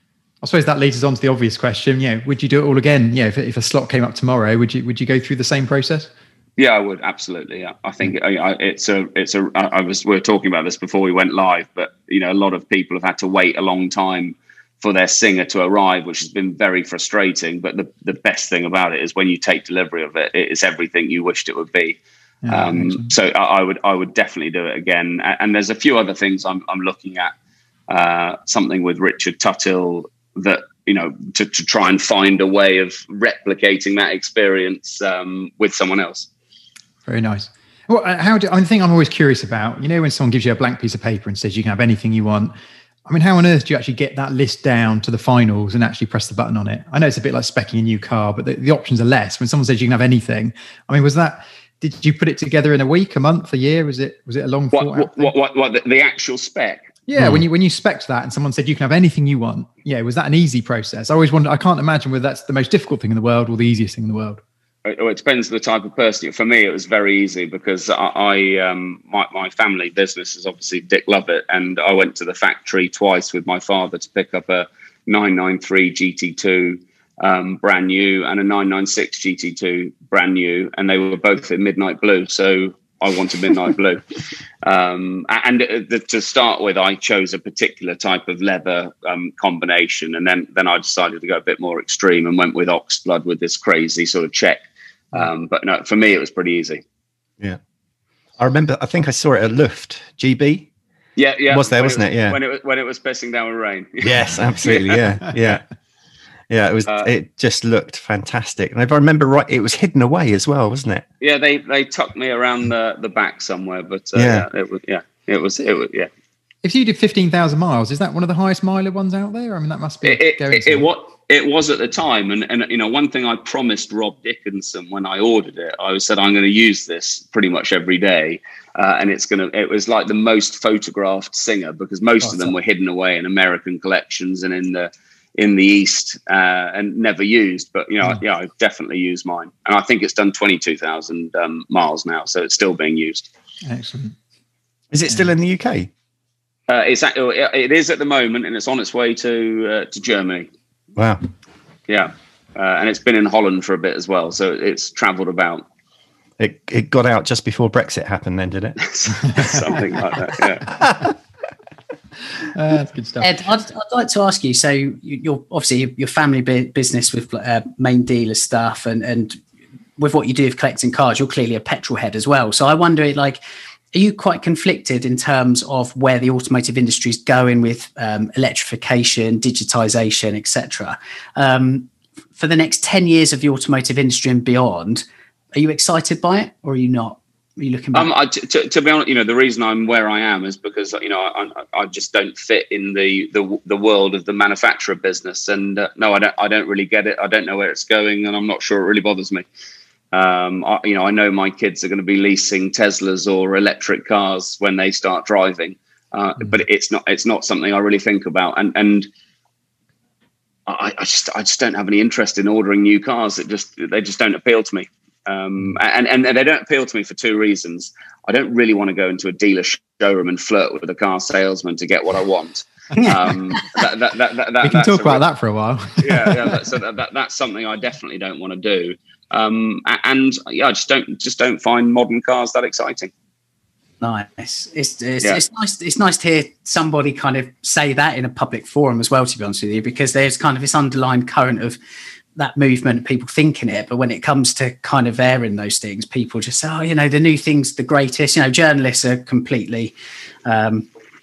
I suppose that leads us on to the obvious question. You know, would you do it all again? You know, if, if a slot came up tomorrow, would you would you go through the same process? Yeah, I would, absolutely. Yeah, I think it's a, it's a. I was, we were talking about this before we went live, but you know, a lot of people have had to wait a long time for their Singer to arrive, which has been very frustrating. But the, the best thing about it is when you take delivery of it, it is everything you wished it would be. Yeah, um, so I, I would, I would definitely do it again. And there's a few other things I'm, I'm looking at. Uh, something with Richard Tuthill that, you know, to, to try and find a way of replicating that experience um, with someone else. Very nice. Well, how do, I mean, the thing I'm always curious about, you know, when someone gives you a blank piece of paper and says you can have anything you want, I mean, how on earth do you actually get that list down to the finals and actually press the button on it? I know it's a bit like speccing a new car, but the, the options are less. When someone says you can have anything, I mean, was that, did you put it together in a week, a month, a year? Was it, was it a long what, thought out what, what, what, the, the actual spec? Yeah, hmm. when you when you spec'd that and someone said you can have anything you want, yeah, was that an easy process? I always wonder, I can't imagine whether that's the most difficult thing in the world or the easiest thing in the world. Well, it depends on the type of person. For me, it was very easy because I, I um, my, my family business is obviously Dick Lovett, and I went to the factory twice with my father to pick up a nine ninety-three G T two um, brand new and a nine ninety-six G T two brand new, and they were both in midnight blue. So I wanted midnight blue. Um, and the, to start with, I chose a particular type of leather um, combination, and then then I decided to go a bit more extreme and went with oxblood with this crazy sort of check. Um, but no, for me, it was pretty easy. Yeah. I remember, I think I saw it at Luft, G B. Yeah, yeah. It was there, when wasn't it, it? Yeah. When it was, when it was pissing down with rain. Yes, absolutely. Yeah, yeah. Yeah, it was. Uh, it just looked fantastic. And if I remember right, it was hidden away as well, wasn't it? Yeah, they they tucked me around the, the back somewhere, but uh, yeah. yeah, it was. Yeah, it was. It was. Yeah. If you did fifteen thousand miles, is that one of the highest miler ones out there? I mean, that must be. It, it, going it, it what it was at the time, and and you know, one thing I promised Rob Dickinson when I ordered it, I said I'm going to use this pretty much every day, uh, and it's going to. It was like the most photographed Singer because most oh, of them so. were hidden away in American collections and in the. in the East uh, and never used, but you know, mm. yeah, I definitely use mine. And I think it's done twenty-two thousand um, miles now. So it's still being used. Excellent. Is it still in the U K? Uh, it's it is at the moment, and it's on its way to uh, to Germany. Wow. Yeah. Uh, and it's been in Holland for a bit as well. So it's traveled about. It it got out just before Brexit happened then, did it? Something like that, yeah. Uh, that's good stuff. Ed, I'd, I'd like to ask you. So you, you're obviously your family business with uh, main dealer stuff, and and with what you do of collecting cars, you're clearly a petrol head as well. So I wonder, like, are you quite conflicted in terms of where the automotive industry is going with um, electrification, digitization, et cetera? Um, for the next ten years of the automotive industry and beyond, are you excited by it, or are you not? Are you looking back? Um, I, to, to be honest, you know, the reason I'm where I am is because, you know, I, I just don't fit in the, the the world of the manufacturer business, and uh, no, I don't. I don't really get it. I don't know where it's going, and I'm not sure it really bothers me. Um, I, you know, I know my kids are going to be leasing Teslas or electric cars when they start driving, uh, mm. but it's not. It's not something I really think about, and and I, I just I just don't have any interest in ordering new cars. It just they just don't appeal to me. Um, and, and they don't appeal to me for two reasons. I don't really want to go into a dealer showroom and flirt with a car salesman to get what I want. Um, that, that, that, that, we can talk about that for a while. yeah, yeah. That, so that, that, that's something I definitely don't want to do. Um, and yeah, I just don't just don't find modern cars that exciting. Nice. It's it's, yeah. it's nice. It's nice to hear somebody kind of say that in a public forum as well. To be honest with you, because there's kind of this underlying current of that movement, people thinking it, but when it comes to kind of airing those things, people just say, oh, you know, the new thing's the greatest. You know, journalists are completely um,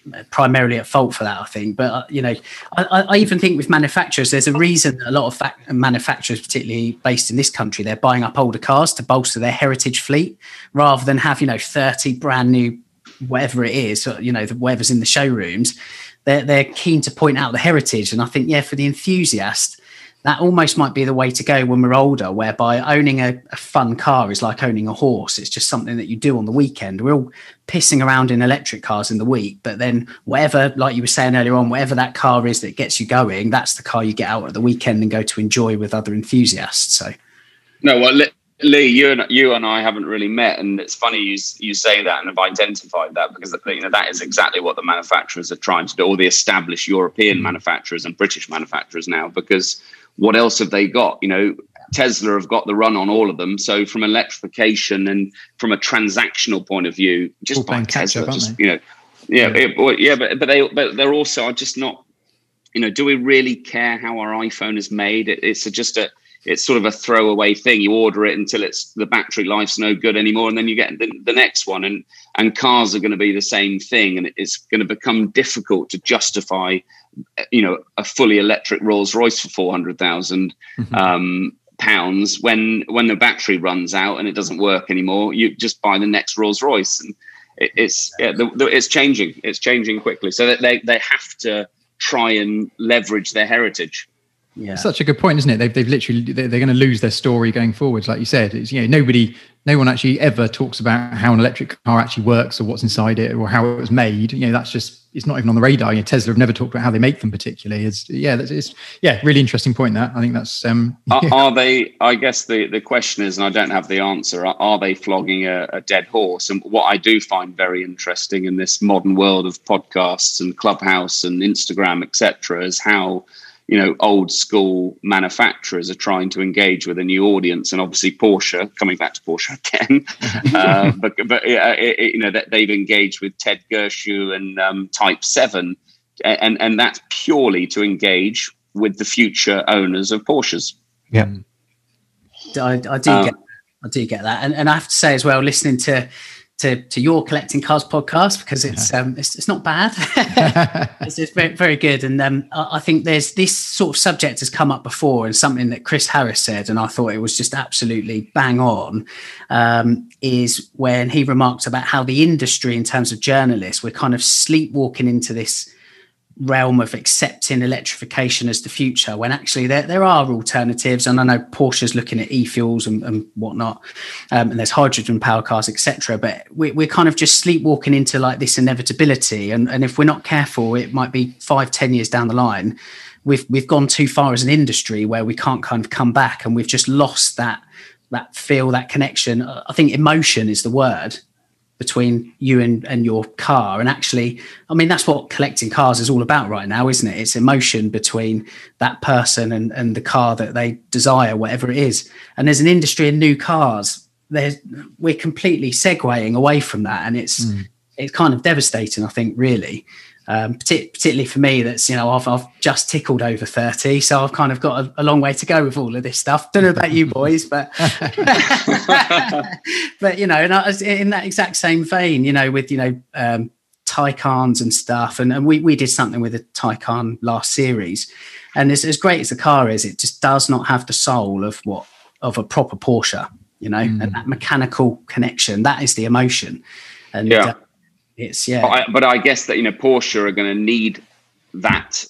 primarily at fault for that, I think. But uh, you know, I, I even think with manufacturers, there's a reason a lot of fact- manufacturers, particularly based in this country, they're buying up older cars to bolster their heritage fleet rather than have, you know, thirty brand new, whatever it is, you know, whatever's in the showrooms. They're they're keen to point out the heritage, and I think yeah, for the enthusiast, that almost might be the way to go when we're older, whereby owning a, a fun car is like owning a horse. It's just something that you do on the weekend. We're all pissing around in electric cars in the week, but then whatever, like you were saying earlier on, whatever that car is that gets you going, that's the car you get out at the weekend and go to enjoy with other enthusiasts. So, no, well, Lee, you and you and I haven't really met, and it's funny you you say that and have identified that, because you know that is exactly what the manufacturers are trying to do, or the established European manufacturers and British manufacturers now, because what else have they got? You know, Tesla have got the run on all of them. So from electrification and from a transactional point of view, just buy Tesla, up, just, you know, yeah, yeah, it, yeah, but but they but they're also just not, you know, do we really care how our iPhone is made? It, it's a, just a it's sort of a throwaway thing. You order it until it's the battery life's no good anymore, and then you get the, the next one. And and cars are going to be the same thing, and it's going to become difficult to justify, you know, a fully electric Rolls Royce for four hundred thousand mm-hmm. um, pounds when when the battery runs out and it doesn't work anymore. You just buy the next Rolls Royce, and it, it's yeah, the, the, it's changing. It's changing quickly, so that they they have to try and leverage their heritage. Yeah, such a good point, isn't it? They've they've literally they're, they're going to lose their story going forwards, like you said. It's, you know, nobody, no one actually ever talks about how an electric car actually works or what's inside it or how it was made. You know, that's just, it's not even on the radar. You know, Tesla have never talked about how they make them particularly. It's yeah, that's it's yeah, really interesting point. That I think that's um. Are, yeah. are they? I guess the the question is, and I don't have the answer. Are, are they flogging a, a dead horse? And what I do find very interesting in this modern world of podcasts and Clubhouse and Instagram, et cetera, is how, you know, old school manufacturers are trying to engage with a new audience, and obviously Porsche, coming back to Porsche again, uh, but but uh, it, it, you know that they've engaged with Ted Gershu and um, Type Seven, and and that's purely to engage with the future owners of Porsches. Yeah, I, I do um, get, I do get that, and and I have to say as well, listening to. To, to your Collecting Cars podcast, because it's um it's, it's not bad. it's, it's very, very good, and um I, I think there's this sort of subject has come up before, and something that Chris Harris said, and I thought it was just absolutely bang on, um, is when he remarked about how the industry, in terms of journalists, we're kind of sleepwalking into this realm of accepting electrification as the future, when actually there, there are alternatives. And I know Porsche's looking at e-fuels and, and whatnot, um, and there's hydrogen power cars, et cetera. But we, we're kind of just sleepwalking into like this inevitability. And, and if we're not careful, it might be five, ten years down the line, we've we've gone too far as an industry where we can't kind of come back, and we've just lost that that feel, that connection. I think emotion is the word between you and, and your car. And actually, I mean, that's what Collecting Cars is all about right now, isn't it? It's emotion between that person and, and the car that they desire, whatever it is. And there's an industry in new cars. There's, we're completely segueing away from that. And it's mm. it's kind of devastating, I think, really. Um, partic- particularly for me, that's, you know, I've, I've just tickled over thirty, so I've kind of got a, a long way to go with all of this stuff. Don't know about you boys, but but you know, and I was in that exact same vein, you know, with, you know, um, Taycans and stuff, and, and we we did something with a Taycan last series, and as, as great as the car is, it just does not have the soul of what of a proper Porsche, you know, mm. and that mechanical connection, that is the emotion, and yeah. Uh, It's yeah, but I, but I guess that, you know, Porsche are going to need that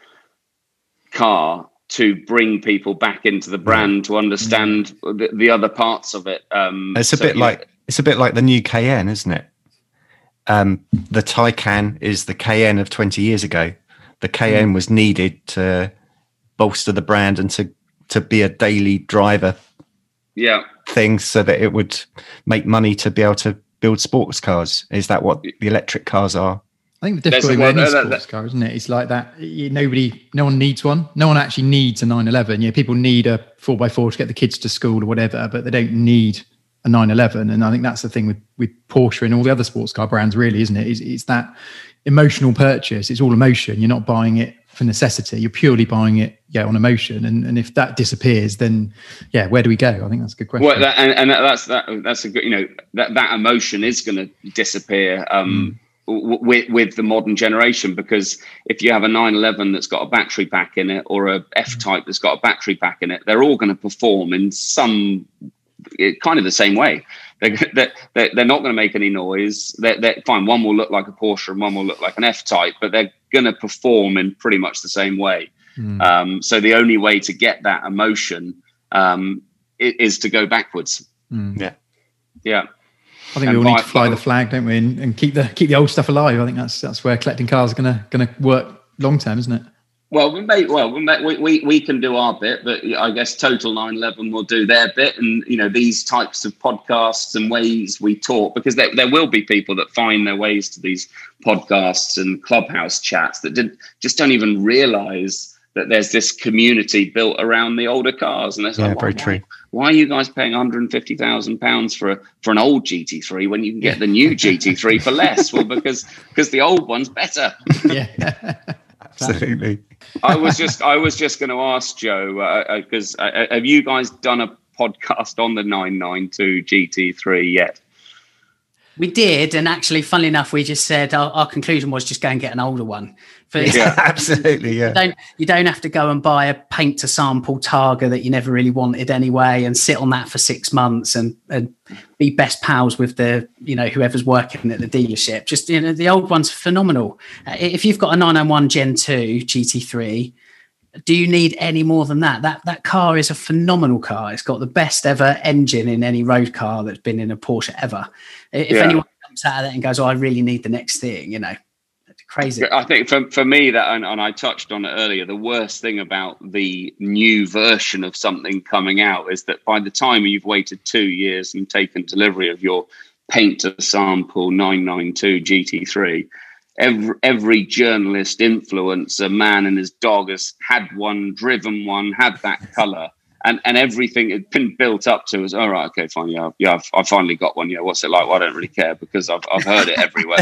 car to bring people back into the brand, to understand yeah. the, the other parts of it. Um, it's a so, bit like know. it's a bit like the new Cayenne, isn't it? Um, the Taycan is the Cayenne of twenty years ago. The Cayenne mm. was needed to bolster the brand and to to be a daily driver, yeah, thing, so that it would make money to be able to build sports cars. Is that what the electric cars are? I think the difficulty with any sports car, isn't it? It's like that. You, nobody, no one needs one. No one actually needs a nine eleven. You know, people need a four by four to get the kids to school or whatever, but they don't need a nine eleven. And I think that's the thing with, with Porsche and all the other sports car brands, really, isn't it? It's, it's that emotional purchase. It's all emotion. You're not buying it for necessity. You're purely buying it, yeah, on emotion. And and if that disappears, then yeah, where do we go? I think that's a good question. Well, that, and, and that's that that's a good, you know, that that emotion is going to disappear. Um, mm. w- with with the modern generation, because if you have a nine eleven that's got a battery pack in it, or a F-Type that's got a battery pack in it, they're all going to perform in some kind of the same way. They're, they're, they're not going to make any noise. They're, they're fine. One will look like a Porsche and one will look like an F-Type, but they're going to perform in pretty much the same way. Mm. Um, so the only way to get that emotion um, is, is to go backwards. Mm. Yeah, yeah. I think and we all need to fly the flag, don't we, and, and keep the keep the old stuff alive. I think that's that's where collecting cars are gonna gonna work long term, isn't it? Well, we may, well, we, may, we we we can do our bit, but I guess Total nine eleven will do their bit, and you know, these types of podcasts and ways we talk, because there there will be people that find their ways to these podcasts and clubhouse chats that did, just don't even realise that there's this community built around the older cars, and that's yeah, like, very why, true. Why are you guys paying one hundred fifty thousand pounds for a, for an old G T three when you can get the new G T three for less? Well, because because the old one's better. Yeah, absolutely. I was just I was just going to ask Joe, because uh, uh, have you guys done a podcast on the nine ninety-two G T three yet? We did, and actually, funnily enough, we just said our, our conclusion was just go and get an older one. For, yeah, absolutely. Yeah, you don't you don't have to go and buy a paint to sample Targa that you never really wanted anyway, and sit on that for six months and, and be best pals with the you know whoever's working at the dealership. Just you know, the old one's phenomenal. Uh, if you've got a nine ninety-one Gen two G T three. Do you need any more than that? That that car is a phenomenal car. It's got the best ever engine in any road car that's been in a Porsche ever. If yeah. anyone comes out of that and goes, "Oh, I really need the next thing," you know, that's crazy. I think for for me that, and, and I touched on it earlier, the worst thing about the new version of something coming out is that by the time you've waited two years and taken delivery of your paint to sample nine ninety-two G T three. Every, every journalist, influencer, man and his dog has had one, driven one, had that colour, and, and everything had been built up to is, all right, okay, fine, yeah, yeah, I've, I've finally got one. Yeah, what's it like? Well, I don't really care because I've I've heard it everywhere,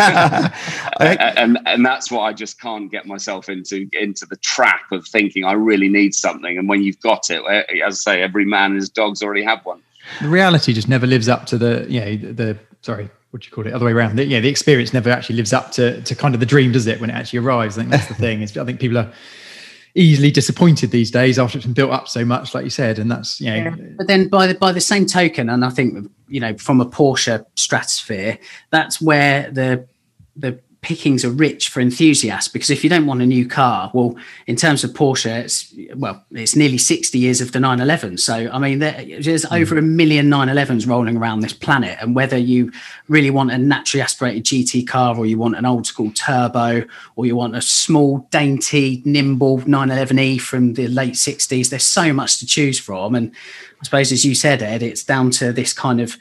and, and and that's what I just can't get myself into into the trap of thinking I really need something, and when you've got it, as I say, every man and his dog's already had one. The reality just never lives up to the, you know, the, the sorry. What do you call it? Other way around. The, yeah, the experience never actually lives up to, to kind of the dream, does it? When it actually arrives, I think that's the thing. Is I think people are easily disappointed these days after it's been built up so much, like you said, and that's you know. Yeah. But then by the by the same token, and I think you know from a Porsche stratosphere, that's where the the pickings are rich for enthusiasts, because if you don't want a new car, well, in terms of Porsche, it's well, it's nearly sixty years of the nine eleven. So, I mean, there, there's mm. over a million nine elevens rolling around this planet. And whether you really want a naturally aspirated G T car, or you want an old school turbo, or you want a small, dainty, nimble nine eleven E from the late sixties, there's so much to choose from. And I suppose, as you said, Ed, it's down to this kind of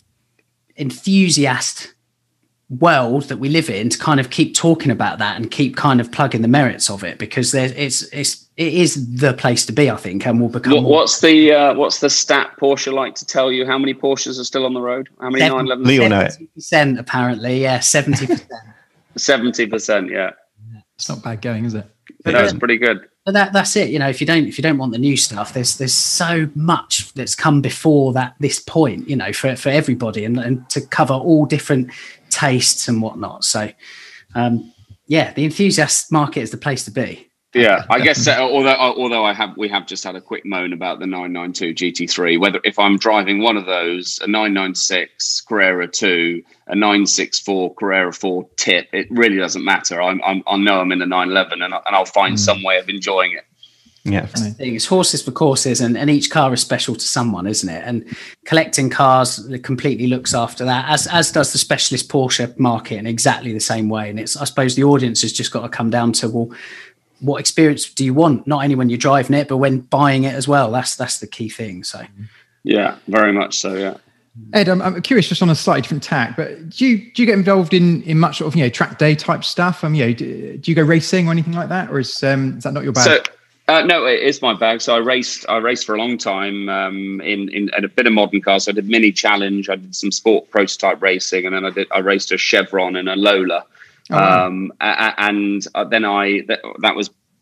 enthusiast world that we live in to kind of keep talking about that and keep kind of plugging the merits of it, because there's it's it's it is the place to be, I think, and will become. What, what's the uh, what's the stat Porsche like to tell you? How many Porsches are still on the road? How many nine elevens? Leon know it. seventy percent apparently, yeah, seventy percent. Seventy percent, yeah. It's not bad going, is it? But no, it's pretty good. But that that's it. You know, if you don't if you don't want the new stuff, there's there's so much that's come before that this point. You know, for for everybody, and, and to cover all different tastes and whatnot. So, um, yeah, the enthusiast market is the place to be. Yeah, I guess. Uh, although although I have we have just had a quick moan about the nine ninety-two G T three. Whether if I'm driving one of those, a nine ninety-six Carrera two, a nine sixty-four Carrera four tip, it really doesn't matter. I'm, I'm I know I'm in a nine eleven, and, I, and I'll find mm. some way of enjoying it. Yeah, that's the thing. It's horses for courses, and, and each car is special to someone, isn't it? And collecting cars completely looks after that, as as does the specialist Porsche market in exactly the same way. And it's I suppose the audience has just got to come down to, well, what experience do you want? Not only when you're driving it, but when buying it as well. That's that's the key thing. So, yeah, very much so. Yeah. Ed, I'm, I'm curious, just on a slightly different tack, but do you do you get involved in in much sort of you know track day type stuff? Um, you know, do, do you go racing or anything like that, or is um is that not your bag? So, uh, no, it is my bag. So I raced. I raced for a long time um, in in at a bit of modern cars. So I did Mini Challenge. I did some sport prototype racing, and then I did. I raced a Chevron and a Lola. Oh, wow. Um, and then I that, that was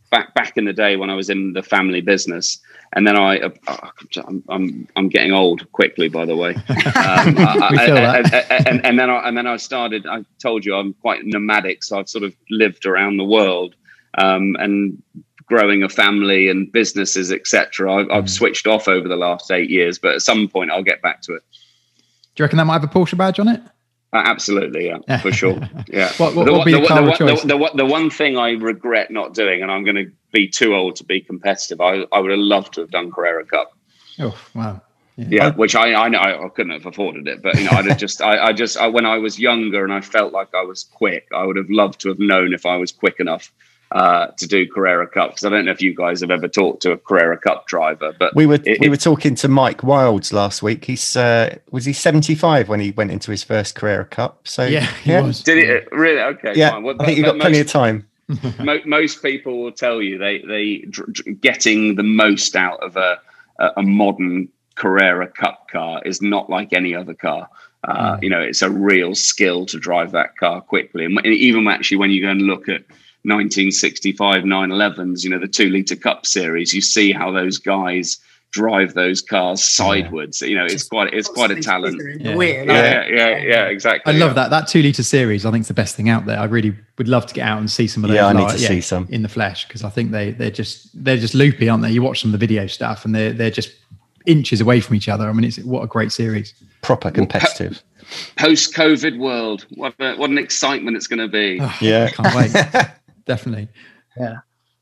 back back in the day when I was in the family business. And then I, uh, I'm, I'm, I'm getting old quickly, by the way. Um, I, we feel I, that. I, I, and, and then I, and then I started. I told you I'm quite nomadic, so I've sort of lived around the world um, and growing a family and businesses, et cetera. I've, I've switched off over the last eight years, but at some point I'll get back to it. Do you reckon that might have a Porsche badge on it? Uh, absolutely, yeah, for sure. Yeah. what what the, would be the, your car the, of choice? The, the, the one thing I regret not doing, and I'm going to be too old to be competitive, I, I would have loved to have done Carrera Cup. Oh, wow. Yeah, yeah which I, I know I couldn't have afforded it, but you know, I'd have just, I, I just, I, when I was younger and I felt like I was quick, I would have loved to have known if I was quick enough uh, to do Carrera Cup. Because I don't know if you guys have ever talked to a Carrera Cup driver, but we were it, we it, were talking to Mike Wilds last week. He's uh, was he seventy-five when he went into his first Carrera Cup? So yeah, he yeah. was. Did it really? Okay, yeah. fine. Well, I think you've got most, plenty of time. mo- most people will tell you they they dr- dr- getting the most out of a a, a modern Carrera Cup car is not like any other car. Uh, mm. You know, it's a real skill to drive that car quickly, and even actually when you go and look at nineteen sixty-five nine elevens, you know, the two litre Cup series, you see how those guys drive those cars sideways. Yeah. You know, it's Just quite it's quite a talent. Yeah. Yeah, yeah, yeah, yeah, exactly. I love yeah. that. That two litre series, I think, is the best thing out there. I really would love to get out and see some of those. Yeah, I need like, to yeah, see some in the flesh, because I think they they're just they're just loopy, aren't they? You watch some of the video stuff, and they're they're just inches away from each other. I mean, it's what a great series. Proper competitive. Post-COVID world, what a, what an excitement it's going to be. Oh, yeah, I can't wait. Definitely. Yeah.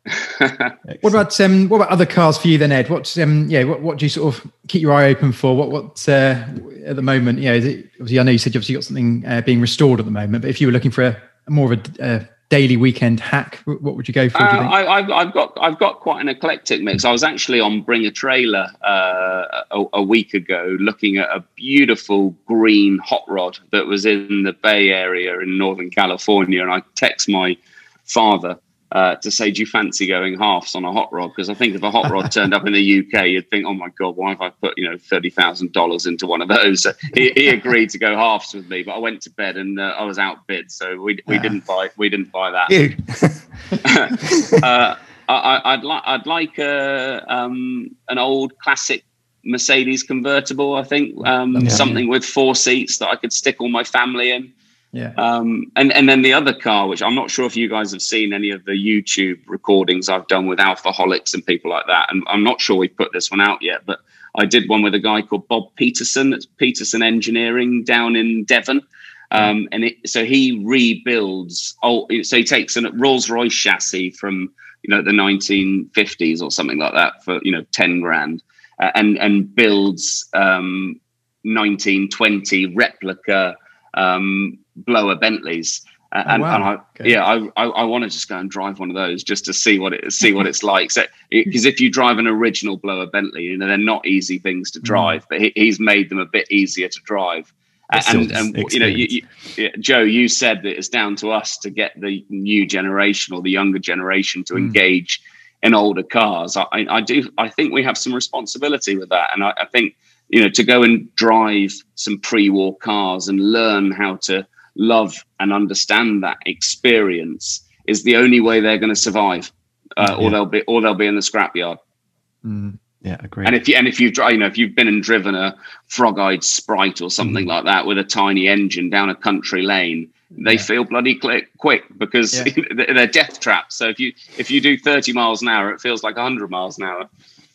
What about um? What about other cars for you then, Ed? What's um? Yeah. What, what do you sort of keep your eye open for? What what uh, at the moment? Yeah. Is it, obviously, I know you said you obviously got something uh, being restored at the moment, but if you were looking for a, a more of a, a daily weekend hack, what would you go for? Uh, do you think? I, I've, I've got I've got quite an eclectic mix. I was actually on Bring a Trailer uh, a, a week ago, looking at a beautiful green hot rod that was in the Bay Area in Northern California, and I text my father uh, to say, "Do you fancy going halves on a hot rod?" Because I think if a hot rod turned up in the U K, you'd think, "Oh my God, why have I put you know thirty thousand dollars into one of those?" So he, he agreed to go halves with me, but I went to bed and uh, I was outbid, so we we yeah. didn't buy we didn't buy that. You. uh, I, I'd like I'd like a, um, an old classic Mercedes convertible. I think um, yeah. something with four seats that I could stick all my family in. Yeah. Um, and, and then the other car, which I'm not sure if you guys have seen any of the YouTube recordings I've done with Alphaholics and people like that. And I'm not sure we've put this one out yet, but I did one with a guy called Bob Peterson. It's Peterson Engineering down in Devon. Um, and it, so he rebuilds, oh, so he takes a Rolls Royce chassis from, you know, the nineteen fifties or something like that for, you know, ten grand uh, and, and builds um, nineteen twenty replica um blower Bentleys, uh, oh, and, wow. and I, okay. yeah, I, I, I want to just go and drive one of those just to see what it see what it's like. So, because if you drive an original blower Bentley, you know they're not easy things to drive, mm. but he, he's made them a bit easier to drive. And, and, and you know, you, you, yeah, Joe, you said that it's down to us to get the new generation or the younger generation to mm. engage in older cars. I, I do. I think we have some responsibility with that, and I, I think you know to go and drive some pre-war cars and learn how to love and understand that experience is the only way they're going to survive, uh, yeah. or they'll be, or they'll be in the scrapyard. Mm. Yeah, agree. And if you and if you've you know if you've been and driven a frog-eyed Sprite or something mm. like that with a tiny engine down a country lane, they yeah. feel bloody quick, quick because yeah. they're death traps. So if you if you do thirty miles an hour, it feels like one hundred miles an hour.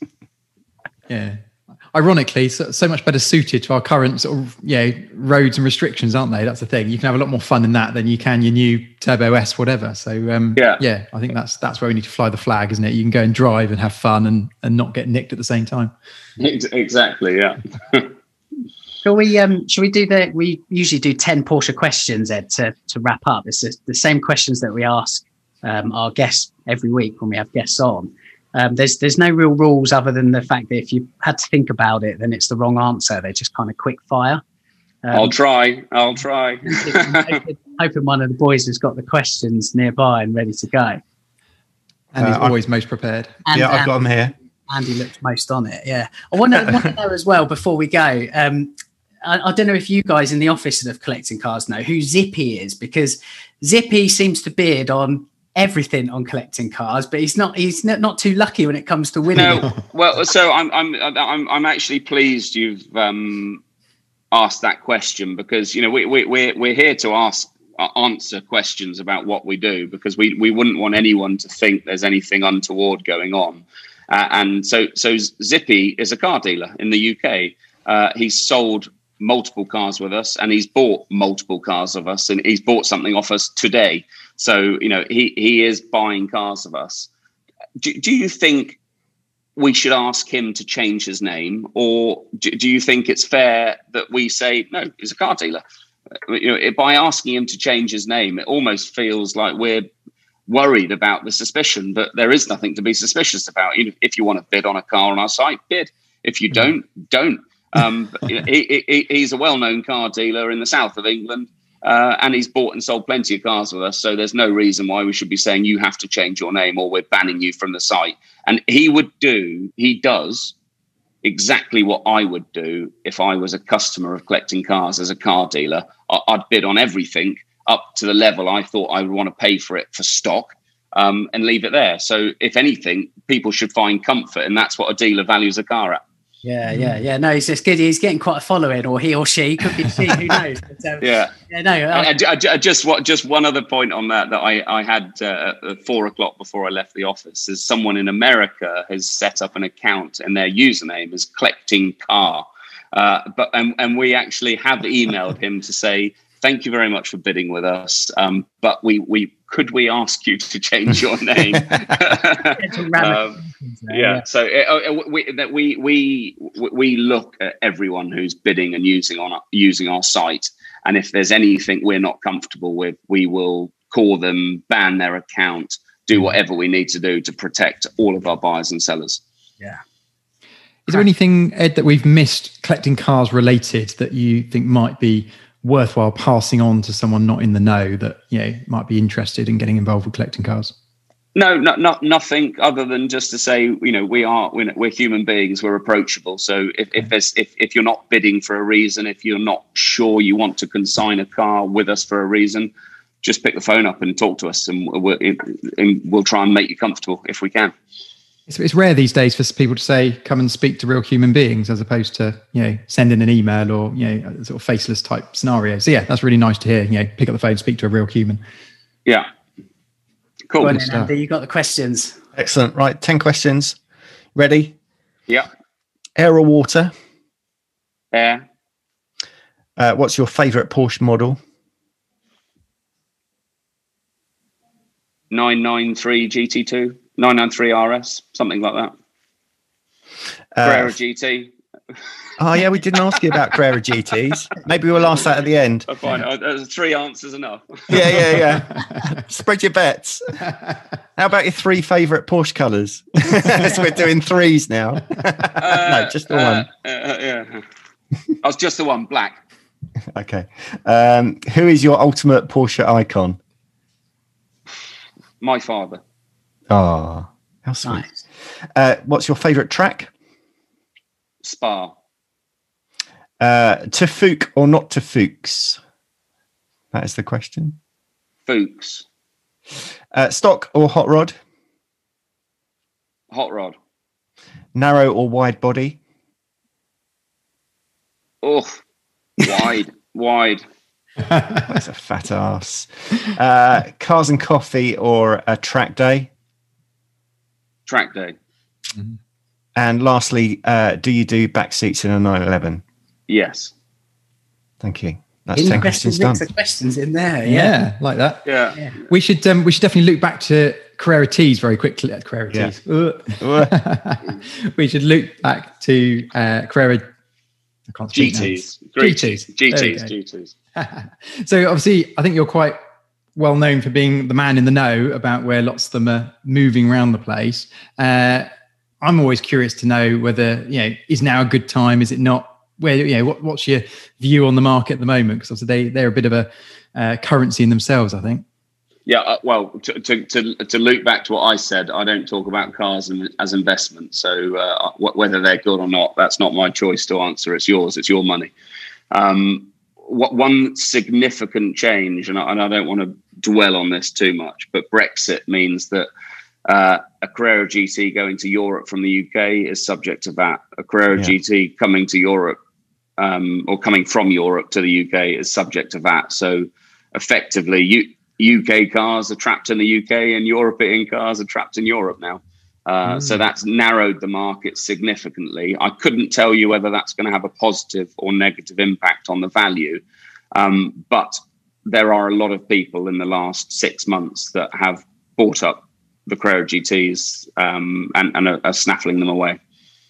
Yeah. Ironically, so, so much better suited to our current sort of yeah roads and restrictions, aren't they? That's the thing. You can have a lot more fun in that than you can your new Turbo S, whatever. So um, yeah, yeah, I think that's that's where we need to fly the flag, isn't it? You can go and drive and have fun and, and not get nicked at the same time. Exactly. Yeah. Shall we? Um, shall we do the? We usually do ten Porsche questions, Ed, to to wrap up. It's the same questions that we ask um, our guests every week when we have guests on. Um, there's there's no real rules other than the fact that if you had to think about it, then it's the wrong answer. They're just kind of quick fire. Um, I'll try. I'll try. hoping, hoping one of the boys has got the questions nearby and ready to go. And he's uh, always most prepared. And, yeah, I've got them here. Andy looked most on it. Yeah, I want to, want to know as well before we go. Um, I, I don't know if you guys in the office of collecting cars know who Zippy is, because Zippy seems to bid on everything on collecting cars, but he's not he's not, not too lucky when it comes to winning. No, well, so I'm I'm I'm I'm actually pleased you've um, asked that question, because you know we we we're we're here to ask uh, answer questions about what we do, because we we wouldn't want anyone to think there's anything untoward going on. Uh, and so so Zippy is a car dealer in the U K. Uh, he's sold multiple cars with us, and he's bought multiple cars of us, and he's bought something off us today. So, you know, he, he is buying cars of us. Do, do you think we should ask him to change his name, or do, do you think it's fair that we say, no, he's a car dealer? You know, it, by asking him to change his name, it almost feels like we're worried about the suspicion, but there is nothing to be suspicious about. If you want to bid on a car on our site, bid. If you don't, don't. Um, he, he, he's a well-known car dealer in the south of England, uh, and he's bought and sold plenty of cars with us. So there's no reason why we should be saying you have to change your name or we're banning you from the site. And he would do, he does exactly what I would do if I was a customer of Collecting Cars as a car dealer. I'd bid on everything up to the level I thought I would want to pay for it for stock, um, and leave it there. So if anything, people should find comfort, and that's what a dealer values a car at. Yeah, yeah, yeah. No, he's just good. He's getting quite a following, or he or she could be she. Who knows? But, um, yeah, yeah. No, I, I, I, I just what just one other point on that that I I had uh, at four o'clock before I left the office is someone in America has set up an account, and their username is Collecting Car, uh, but and and we actually have emailed him to say thank you very much for bidding with us, um, but we we could we ask you to change your name? um, yeah, yeah. So uh, we that we we we look at everyone who's bidding and using on using our site, and if there's anything we're not comfortable with, we will call them, ban their account, do whatever we need to do to protect all of our buyers and sellers. Yeah. Is there anything, Ed, that we've missed Collecting Cars related that you think might be worthwhile passing on to someone not in the know that, you know, might be interested in getting involved with Collecting Cars? No, not, not nothing other than just to say, you know, we are we're, we're human beings. We're approachable. So if if, there's, if if you're not bidding for a reason, if you're not sure you want to consign a car with us for a reason, just pick the phone up and talk to us, and we'll, and we'll try and make you comfortable if we can. It's, it's rare these days for people to say, come and speak to real human beings, as opposed to, you know, sending an email or, you know, a sort of faceless type scenario. So yeah, that's really nice to hear, you know, pick up the phone, speak to a real human. Yeah. Cool. Well, then, Andy, you got the questions. Excellent. Right. ten questions. Ready? Yeah. Air or water? Air. Uh, what's your favourite Porsche model? nine ninety-three G T two, nine ninety-three R S, something like that. Uh, Carrera G T. Oh, yeah, we didn't ask you about Carrera G Ts. Maybe we'll ask that at the end. Oh, fine. Oh, there's three answers enough. Yeah, yeah, yeah. Spread your bets. How about your three favourite Porsche colours? So we're doing threes now. Uh, no, just the uh, one. Uh, yeah. I was just the one, black. Okay. Um, who is your ultimate Porsche icon? My father. Oh, how sweet. Nice. Uh, what's your favourite track? Spa. Uh, to Fuchs or not to Fuchs? That is the question. Fuchs. Uh, stock or hot rod? Hot rod. Narrow or wide body? Oh, wide, wide. That's a fat ass. Uh, cars and coffee or a track day? Track day. Mm-hmm. And lastly, uh, do you do back seats in a nine eleven? Yes. Thank you. That's ten questions done. Mix of questions in there. Yeah, Yeah. like that. Yeah. Yeah. We should um, we should definitely look back to Carrera T's very quickly. Uh, Carrera Yeah. T's. We should look back to uh, Carrera. I can't speak now. G Ts. G Ts. G There we Ts. go. G Ts. So obviously, I think you're quite well known for being the man in the know about where lots of them are moving around the place. Uh, I'm always curious to know whether, you know, is now a good time? Is it not? Where, you know, what, what's your view on the market at the moment? Because obviously they they're a bit of a uh, currency in themselves, I think. Yeah, uh, well, to, to to to loop back to what I said, I don't talk about cars as investment. So uh, whether they're good or not, that's not my choice to answer. It's yours. It's your money. Um, what one significant change, and I, and I don't want to dwell on this too much, but Brexit means that uh, a Carrera G T going to Europe from the U K is subject to V A T. A Carrera yeah. G T coming to Europe um, or coming from Europe to the U K is subject to V A T. So effectively, U- U K cars are trapped in the U K and European cars are trapped in Europe now. Uh, mm. So that's narrowed the market significantly. I couldn't tell you whether that's going to have a positive or negative impact on the value. Um, but there are a lot of people in the last six months that have bought up the Carrera G Ts um, and, and are, are snaffling them away.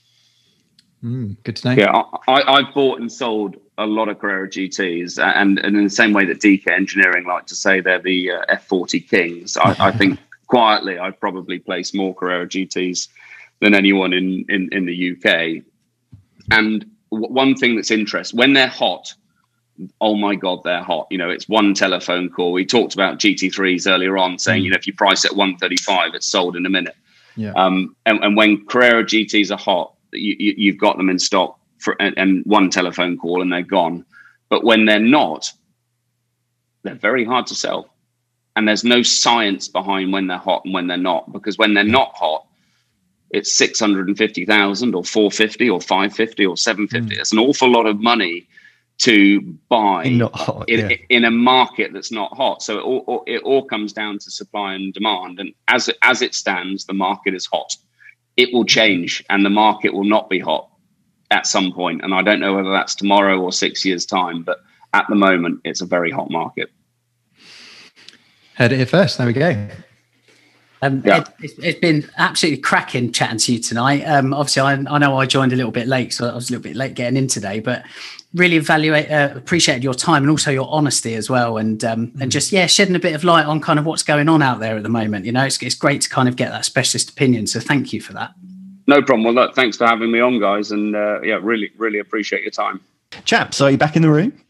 Mm, good to know. Yeah, I, I've bought and sold a lot of Carrera G Ts, and, and in the same way that D K Engineering like to say they're the uh, F forty kings, I, I think quietly I've probably placed more Carrera G Ts than anyone in, in, in the U K. And w- one thing that's interesting, when they're hot, oh my God, they're hot. You know, it's one telephone call. We talked about G T threes earlier on, saying, mm. you know, if you price at one thirty-five, it's sold in a minute. Yeah. Um, and, and when Carrera G Ts are hot, you, you, you've got them in stock for and, and one telephone call and they're gone. But when they're not, they're very hard to sell. And there's no science behind when they're hot and when they're not, because when they're not hot, it's six hundred fifty thousand or four fifty or five fifty or seven fifty. Mm. It's an awful lot of money to buy not hot, in, yeah. in a market that's not hot. So it all, it all comes down to supply and demand. And as it, as it stands, the market is hot. It will change and the market will not be hot at some point. And I don't know whether that's tomorrow or six years' time, but at the moment, it's a very hot market. Heard it here first. There we go. Um, yeah. it, it's, it's been absolutely cracking chatting to you tonight. Um, obviously, I, I know I joined a little bit late, so I was a little bit late getting in today, but really evaluate, uh, appreciated your time and also your honesty as well. And um, mm. and just, yeah, shedding a bit of light on kind of what's going on out there at the moment. You know, it's, it's great to kind of get that specialist opinion. So thank you for that. No problem. Well, look, thanks for having me on, guys. And uh, yeah, really, really appreciate your time. Chaps, are you back in the room?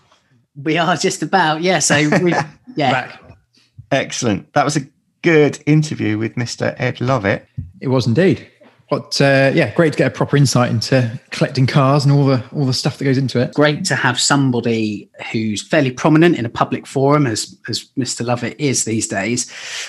We are just about, yeah. So, we've, yeah. Back. Excellent. That was a good interview with Mister Ed Lovett. It was indeed. What, uh, yeah, great to get a proper insight into collecting cars and all the all the stuff that goes into it. Great to have somebody who's fairly prominent in a public forum, as as Mister Lovett is these days.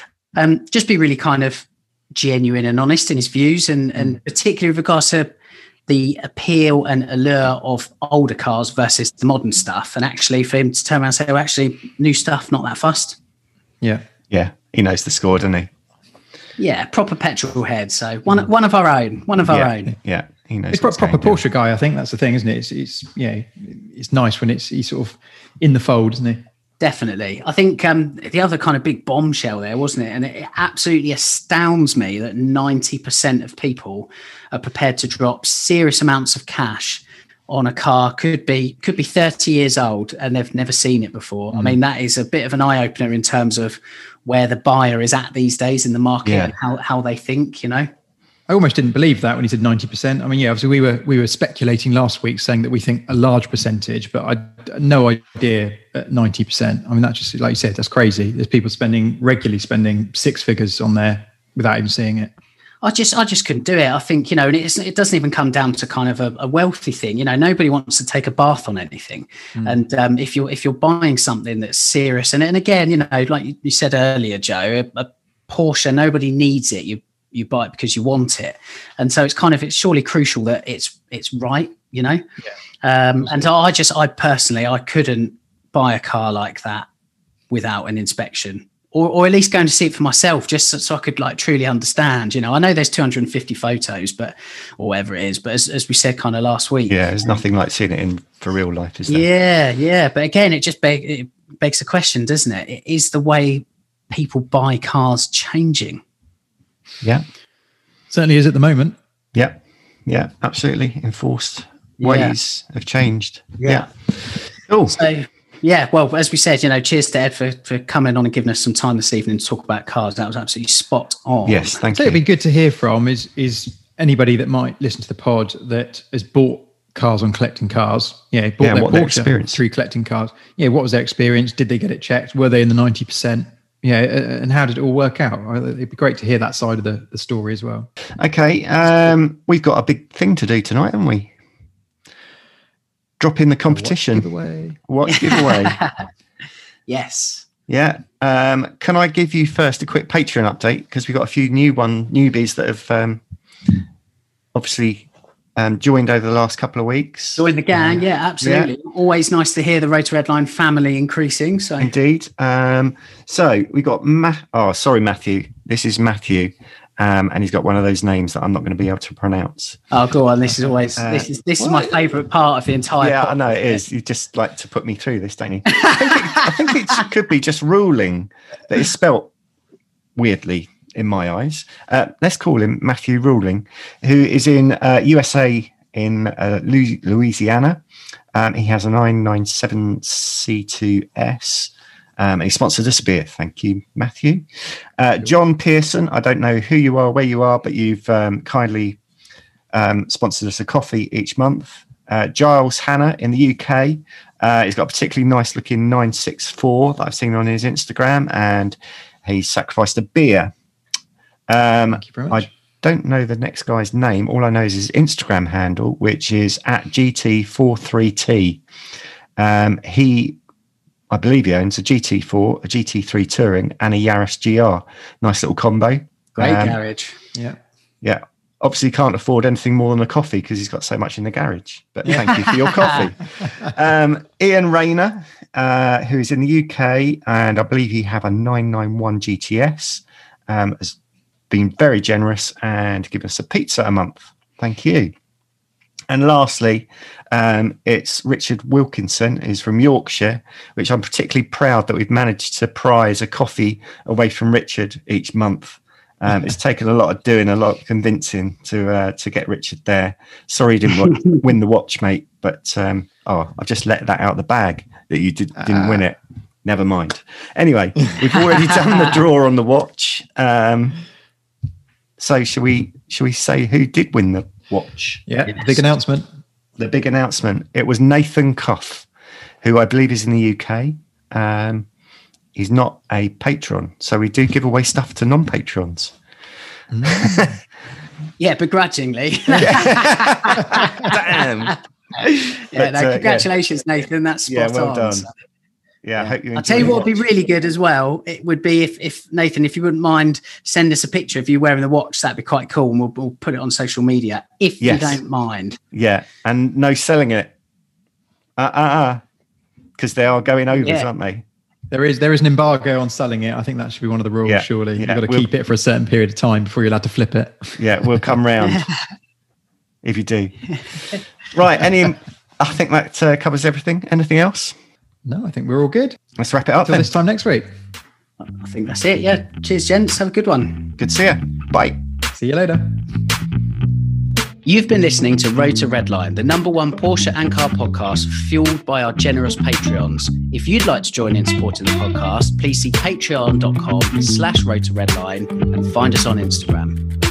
Um, just be really kind of genuine and honest in his views, and mm. and particularly with regards to the appeal and allure of older cars versus the modern stuff. And actually, for him to turn around and say, "Oh, actually, new stuff, not that fussed." Yeah, yeah, he knows the score, doesn't he? Yeah, proper petrol head. So one one of our own, one of our yeah, own. Yeah, he knows. He's a proper Porsche guy. I think that's the thing, isn't it? It's, it's yeah, it's nice when it's he's sort of in the fold, isn't he? Definitely. I think um, the other kind of big bombshell there, wasn't it? And it absolutely astounds me that ninety percent of people are prepared to drop serious amounts of cash on a car. Could be could be thirty years old and they've never seen it before. Mm. I mean, that is a bit of an eye opener in terms of where the buyer is at these days in the market yeah. and how, how they think, you know. I almost didn't believe that when he said ninety percent. I mean, yeah, obviously we were we were speculating last week saying that we think a large percentage, but I had no idea at ninety percent. I mean, that's just, like you said, that's crazy. There's people spending, regularly spending six figures on there without even seeing it. I just, I just couldn't do it. I think, you know, and it's, it doesn't even come down to kind of a, a wealthy thing. You know, nobody wants to take a bath on anything. Mm. And um, if you're, if you're buying something that's serious, and, and again, you know, like you said earlier, Joe, a, a Porsche, nobody needs it. You, you buy it because you want it. And so it's kind of, it's surely crucial that it's, it's right, you know? Yeah. Um, and I just, I personally, I couldn't buy a car like that without an inspection. Or, or at least going to see it for myself, just so, so I could like truly understand. You know, I know there's two hundred fifty photos, but or whatever it is. But as, as we said, kind of last week, yeah, there's nothing like seeing it in for real life, is there? Yeah, yeah. But again, it just beg, it begs the question, doesn't it? It is the way people buy cars changing? Yeah, certainly is at the moment. Yeah, yeah, absolutely. Enforced ways yeah. have changed. Yeah. yeah. Oh, so. Yeah, well, as we said, you know, cheers to Ed for, for coming on and giving us some time this evening to talk about cars. That was absolutely spot on. Yes, thank so you. It'd be good to hear from is is anybody that might listen to the pod that has bought cars on collecting cars. Yeah, bought yeah, their what Porsche their experience through collecting cars. Yeah, what was their experience? Did they get it checked? Were they in the ninety percent? Yeah, and how did it all work out? It'd be great to hear that side of the, the story as well. Okay, um, we've got a big thing to do tonight, haven't we? drop in the competition. What giveaway? What giveaway? Yes. Yeah. Um, can I give you first a quick Patreon update? Because we've got a few new one newbies that have um, obviously um, joined over the last couple of weeks. Join the gang. Yeah, absolutely. Yeah. Always nice to hear the Rotor Redline family increasing. So indeed. Um, so we got Ma- oh, sorry, Matthew. This is Matthew. Um, and he's got one of those names that I'm not going to be able to pronounce. Oh, go on! This is always uh, this is this what? is my favourite part of the entire. Yeah, podcast. I know it is. You just like to put me through this, don't you? I think it, I think it could be just ruling that it's spelt weirdly in my eyes. Uh, let's call him Matthew Ruling, who is in uh, U S A in uh, Louisiana. Um, he has a nine ninety-seven C two S. Um, and he sponsored us a beer. Thank you, Matthew. Uh, John Pearson, I don't know who you are, where you are, but you've um, kindly um, sponsored us a coffee each month. Uh, Giles Hannah in the U K. Uh, he's got a particularly nice looking nine six four that I've seen on his Instagram, and he sacrificed a beer. Um, Thank you very much. I don't know the next guy's name. All I know is his Instagram handle, which is at G T forty-three T. Um, he... I believe he owns a G T four, a G T three Touring, and a Yaris G R. Nice little combo. Great um, garage. Yeah. Yeah. Obviously can't afford anything more than a coffee because he's got so much in the garage. But yeah. Thank you for your coffee. Um, Ian Rayner, uh, who is in the U K, and I believe he have a nine ninety-one G T S, um, has been very generous and given us a pizza a month. Thank you. And lastly, um, it's Richard Wilkinson, who's from Yorkshire, which I'm particularly proud that we've managed to prize a coffee away from Richard each month. Um, it's taken a lot of doing, a lot of convincing to uh, to get Richard there. Sorry, you didn't w- win the watch, mate, but um, oh, I've just let that out of the bag that you did, didn't uh. win it. Never mind. Anyway, we've already done the draw on the watch. Um, so shall we? Shall we say who did win the watch? Yeah, yes. Big announcement. The big announcement. It was Nathan Cuff, who I believe is in the U K. Um, he's not a patron, so we do give away stuff to non-patrons. Mm. Yeah, begrudgingly. Damn. Yeah, but, no, congratulations, uh, yeah. Nathan. That's spot yeah, well on. done. So. Yeah, I hope you. I'll tell you what would be really good as well. It would be if, if Nathan, if you wouldn't mind, send us a picture of you wearing the watch. That'd be quite cool, and we'll, we'll put it on social media if yes. you don't mind. Yeah, and no selling it. Uh uh uh, because they are going overs, yeah. aren't they? There is there is an embargo on selling it. I think that should be one of the rules. Yeah. Surely yeah. you've got to we'll, keep it for a certain period of time before you're allowed to flip it. Yeah, we'll come round if you do. Right, any? I think that uh, covers everything. Anything else? No, I think we're all good. Let's wrap it up. Until this time next week. I think that's it. Yeah. Cheers, gents. Have a good one. Good to see you. Bye. See you later. You've been listening to Rotor Redline, the number one Porsche and car podcast fueled by our generous Patreons. If you'd like to join in supporting the podcast, please see patreon.com slash Rotor Redline and find us on Instagram.